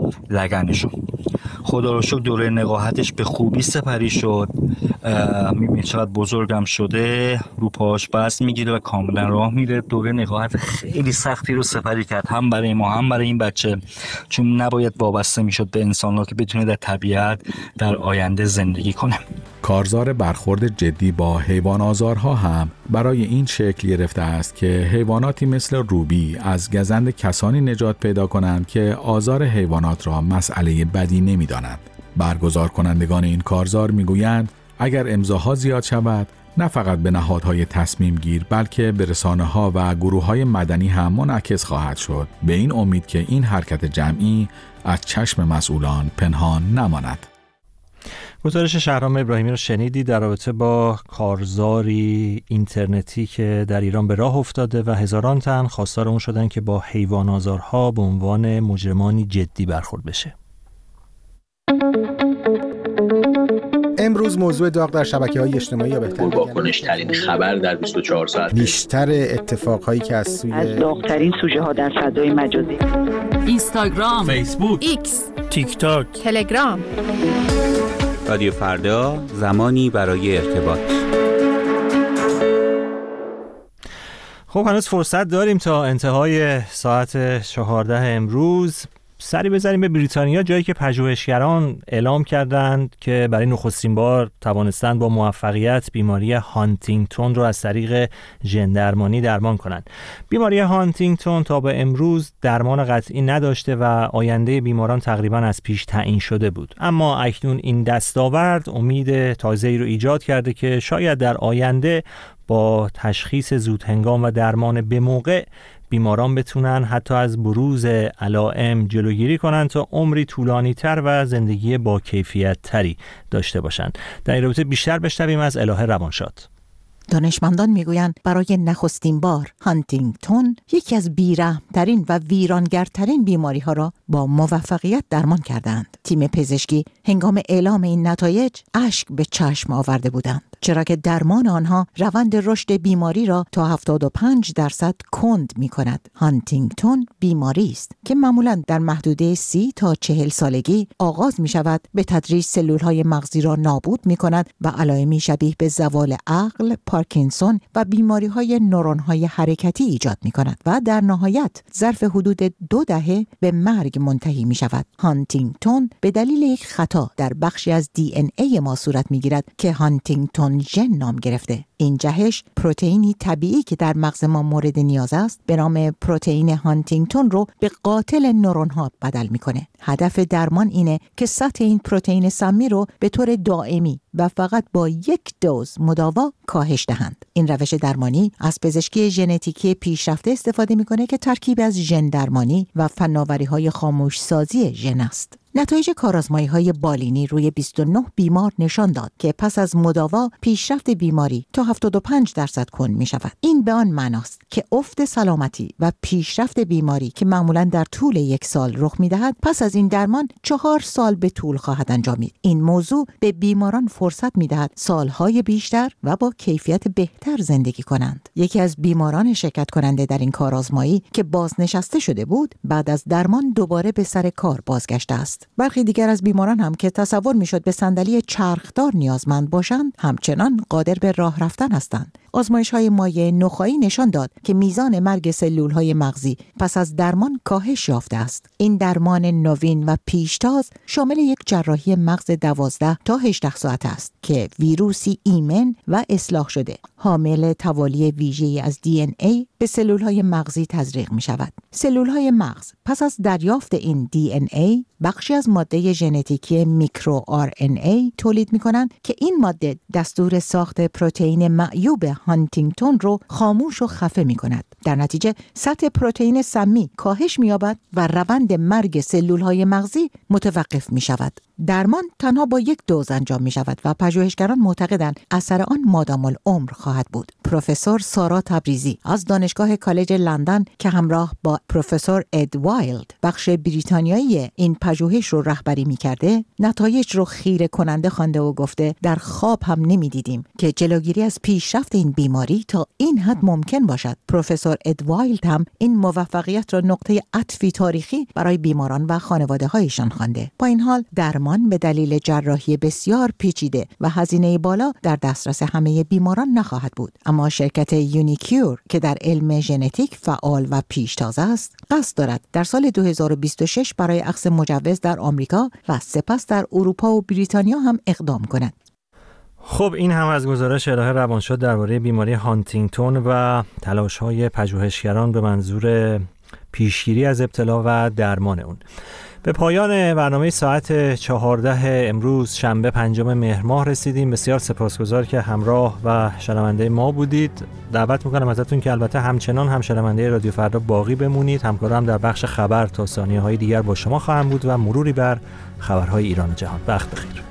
Speaker 22: لگنشو. خدا رو شکر دوره نقاهتش به خوبی سپری شد. میبینید چقدر بزرگم شده، رو پاش بست میگیره و کاملا راه میره. دوره نقاهت خیلی سختی رو سپری کرد، هم برای ما هم برای این بچه، چون نباید وابسته میشد به انسان‌ها که بتونه در طبیعت در آینده زندگی کنه.
Speaker 21: کارزار برخورد جدی با حیوان آزارها هم برای این شکل گرفته است که حیواناتی مثل روبی از گزند کسانی نجات پیدا کنند که آزار حیوانات را مسئله بدی نمی‌دانند. برگزار کنندگان این کارزار میگویند اگر امضاها زیاد شود، نه فقط به نهادهای تصمیم گیر بلکه به رسانه‌ها و گروه‌های مدنی هم منعکس خواهد شد، به این امید که این حرکت جمعی از چشم مسئولان پنهان نماند.
Speaker 2: گزارش شهرام ابراهیمی رو شنیدی در رابطه با کارزاری اینترنتی که در ایران به راه افتاده و هزاران تن خواستار اون شدن که با حیوان آزارها به عنوان مجرمانی جدی برخورد بشه.
Speaker 1: امروز موضوع داغ در شبکه‌های اجتماعی یا بهتر
Speaker 6: پرواکنش‌ترین خبر در بیست و چهار ساعت،
Speaker 1: بیشتر اتفاقهایی که از سوی
Speaker 23: از داغ‌ترین سوژه‌ها در فضای مجازی،
Speaker 24: اینستاگرام،
Speaker 25: فیسبوک،
Speaker 24: ایکس،
Speaker 25: تیک تاک،
Speaker 24: تلگرام.
Speaker 26: رادیو فردا، زمانی برای ارتباط.
Speaker 2: خب هنوز فرصت داریم تا انتهای ساعت چهارده امروز سری بزنیم به بریتانیا، جایی که پژوهشگران اعلام کردند که برای نخستین بار توانستند با موفقیت بیماری هانتینگتون رو از طریق ژن درمانی درمان کنند. بیماری هانتینگتون تا به امروز درمان قطعی نداشته و آینده بیماران تقریباً از پیش تعیین شده بود. اما اکنون این دستاورد امید تازه‌ای رو ایجاد کرده که شاید در آینده با تشخیص زودهنگام و درمان به موقع بیماران بتونن حتی از بروز علائم جلوگیری کنن تا عمری طولانی تر و زندگی با کیفیت تری داشته باشن. در این رابطه بیشتر بشنویم از الهه روانشاد.
Speaker 27: دانشمندان میگویند برای نخستین بار هانتینگتون یکی از بیرحم‌ترین و ویرانگرترین بیماری‌ها را با موفقیت درمان کردند. تیم پزشکی هنگام اعلام این نتایج اشک به چشم آورده بودند، چرا که درمان آنها روند رشد بیماری را تا هفتاد و پنج درصد کند می‌کند. هانتینگتون بیماری است که معمولاً در محدوده سی تا چهل سالگی آغاز می‌شود، به تدریج سلول‌های مغزی را نابود می‌کند و علائمی شبیه به زوال عقل، پارکینسون و بیماری‌های نورون‌های حرکتی ایجاد می‌کند و در نهایت ظرف حدود دو دهه به مرگ منتهی می‌شود. هانتینگتون به دلیل یک خطا در بخشی از دی ان ای ما صورت می‌گیرد که هانتینگتون ژن نام گرفته. این جهش پروتئینی طبیعی که در مغز ما مورد نیاز است به نام پروتئین هانتینگتون رو به قاتل نورون‌ها بدل می‌کنه. هدف درمان اینه که سطح این پروتئین سمی رو به طور دائمی و فقط با یک دوز مداوا کاهش دهند. این روش درمانی از پزشکی ژنتیکی پیشرفته استفاده می‌کنه که ترکیب از ژن درمانی و فناوری‌های خاموش‌سازی ژن است. نتایج کارآزمایی‌های بالینی روی بیست و نه بیمار نشان داد که پس از مداوا پیشرفت بیماری تا هفتاد و پنج درصد کند می‌شود. این به آن معناست که افت سلامتی و پیشرفت بیماری که معمولاً در طول یک سال رخ می‌دهد، پس از این درمان چهار سال به طول خواهد انجامید. این موضوع به بیماران فرصت می‌دهد سال‌های بیشتر و با کیفیت بهتر زندگی کنند. یکی از بیماران شرکت کننده در این کارآزمایی که بازنشسته شده بود، بعد از درمان دوباره به سر کار بازگشته است. برخی دیگر از بیماران هم که تصور میشد به صندلی چرخدار نیازمند باشند، همچنان قادر به راه رفتن هستند. آزمایش‌های مایع نخاعی نشان داد که میزان مرگ سلول‌های مغزی پس از درمان کاهش یافته است. این درمان نوین و پیشتاز شامل یک جراحی مغز دوازده تا هجده ساعت است که ویروسی ایمن و اصلاح شده حامل توالی ویژه‌ای از دی ان ای به سلول‌های مغزی تزریق می‌شود. سلول‌های مغز پس از دریافت این دی ان ای بخشی از ماده ژنتیکی میکرو آر ان ای تولید می‌کنند که این ماده دستور ساخت پروتئین معیوب هانتینگتون رو خاموش و خفه می‌کند. در نتیجه سطح پروتئین سمی کاهش می‌یابد و روند مرگ سلول‌های مغزی متوقف می‌شود. درمان تنها با یک دوز انجام می‌شود و پژوهشگران معتقدند اثر آن مادام العمر خواهد بود. پروفسور سارا تبریزی از دانشگاه کالج لندن که همراه با پروفسور اد وایلد بخش بریتانیایی این پژوهش رو رهبری می‌کرده، نتایج رو خیره کننده خوانده و گفته در خواب هم نمی‌دیدیم که جلوگیری از پیشرفت این بیماری تا این حد ممکن باشد. پروفسور اد وایلد هم این موفقیت را نقطه عطفی تاریخی برای بیماران و خانواده‌هایشان خوانده. با این حال درمان به دلیل جراحی بسیار پیچیده و هزینه بالا در دسترس همه بیماران نخواهد بود. اما شرکت یونیکیور که در علم ژنتیک فعال و پیشتاز است، قصد دارد در سال دو هزار و بیست و شش برای اخذ مجوز در آمریکا و سپس در اروپا و بریتانیا هم اقدام کند.
Speaker 2: خب این هم از گزارش الهه روانشاد درباره بیماری هانتینگتون و تلاش‌های پژوهشگران به منظور پیشگیری از ابتلا و درمان اون. به پایان برنامه ساعت چهارده امروز شنبه پنجم مهر ماه رسیدیم. بسیار سپاسگزار که همراه و شنونده ما بودید. دعوت میکنم ازتون که البته همچنان هم شنونده رادیو فردا باقی بمونید. همکارم در بخش خبر تا ثانیه‌های دیگر با شما خواهم بود و مروری بر خبرهای ایران و جهان. وقت بخیر.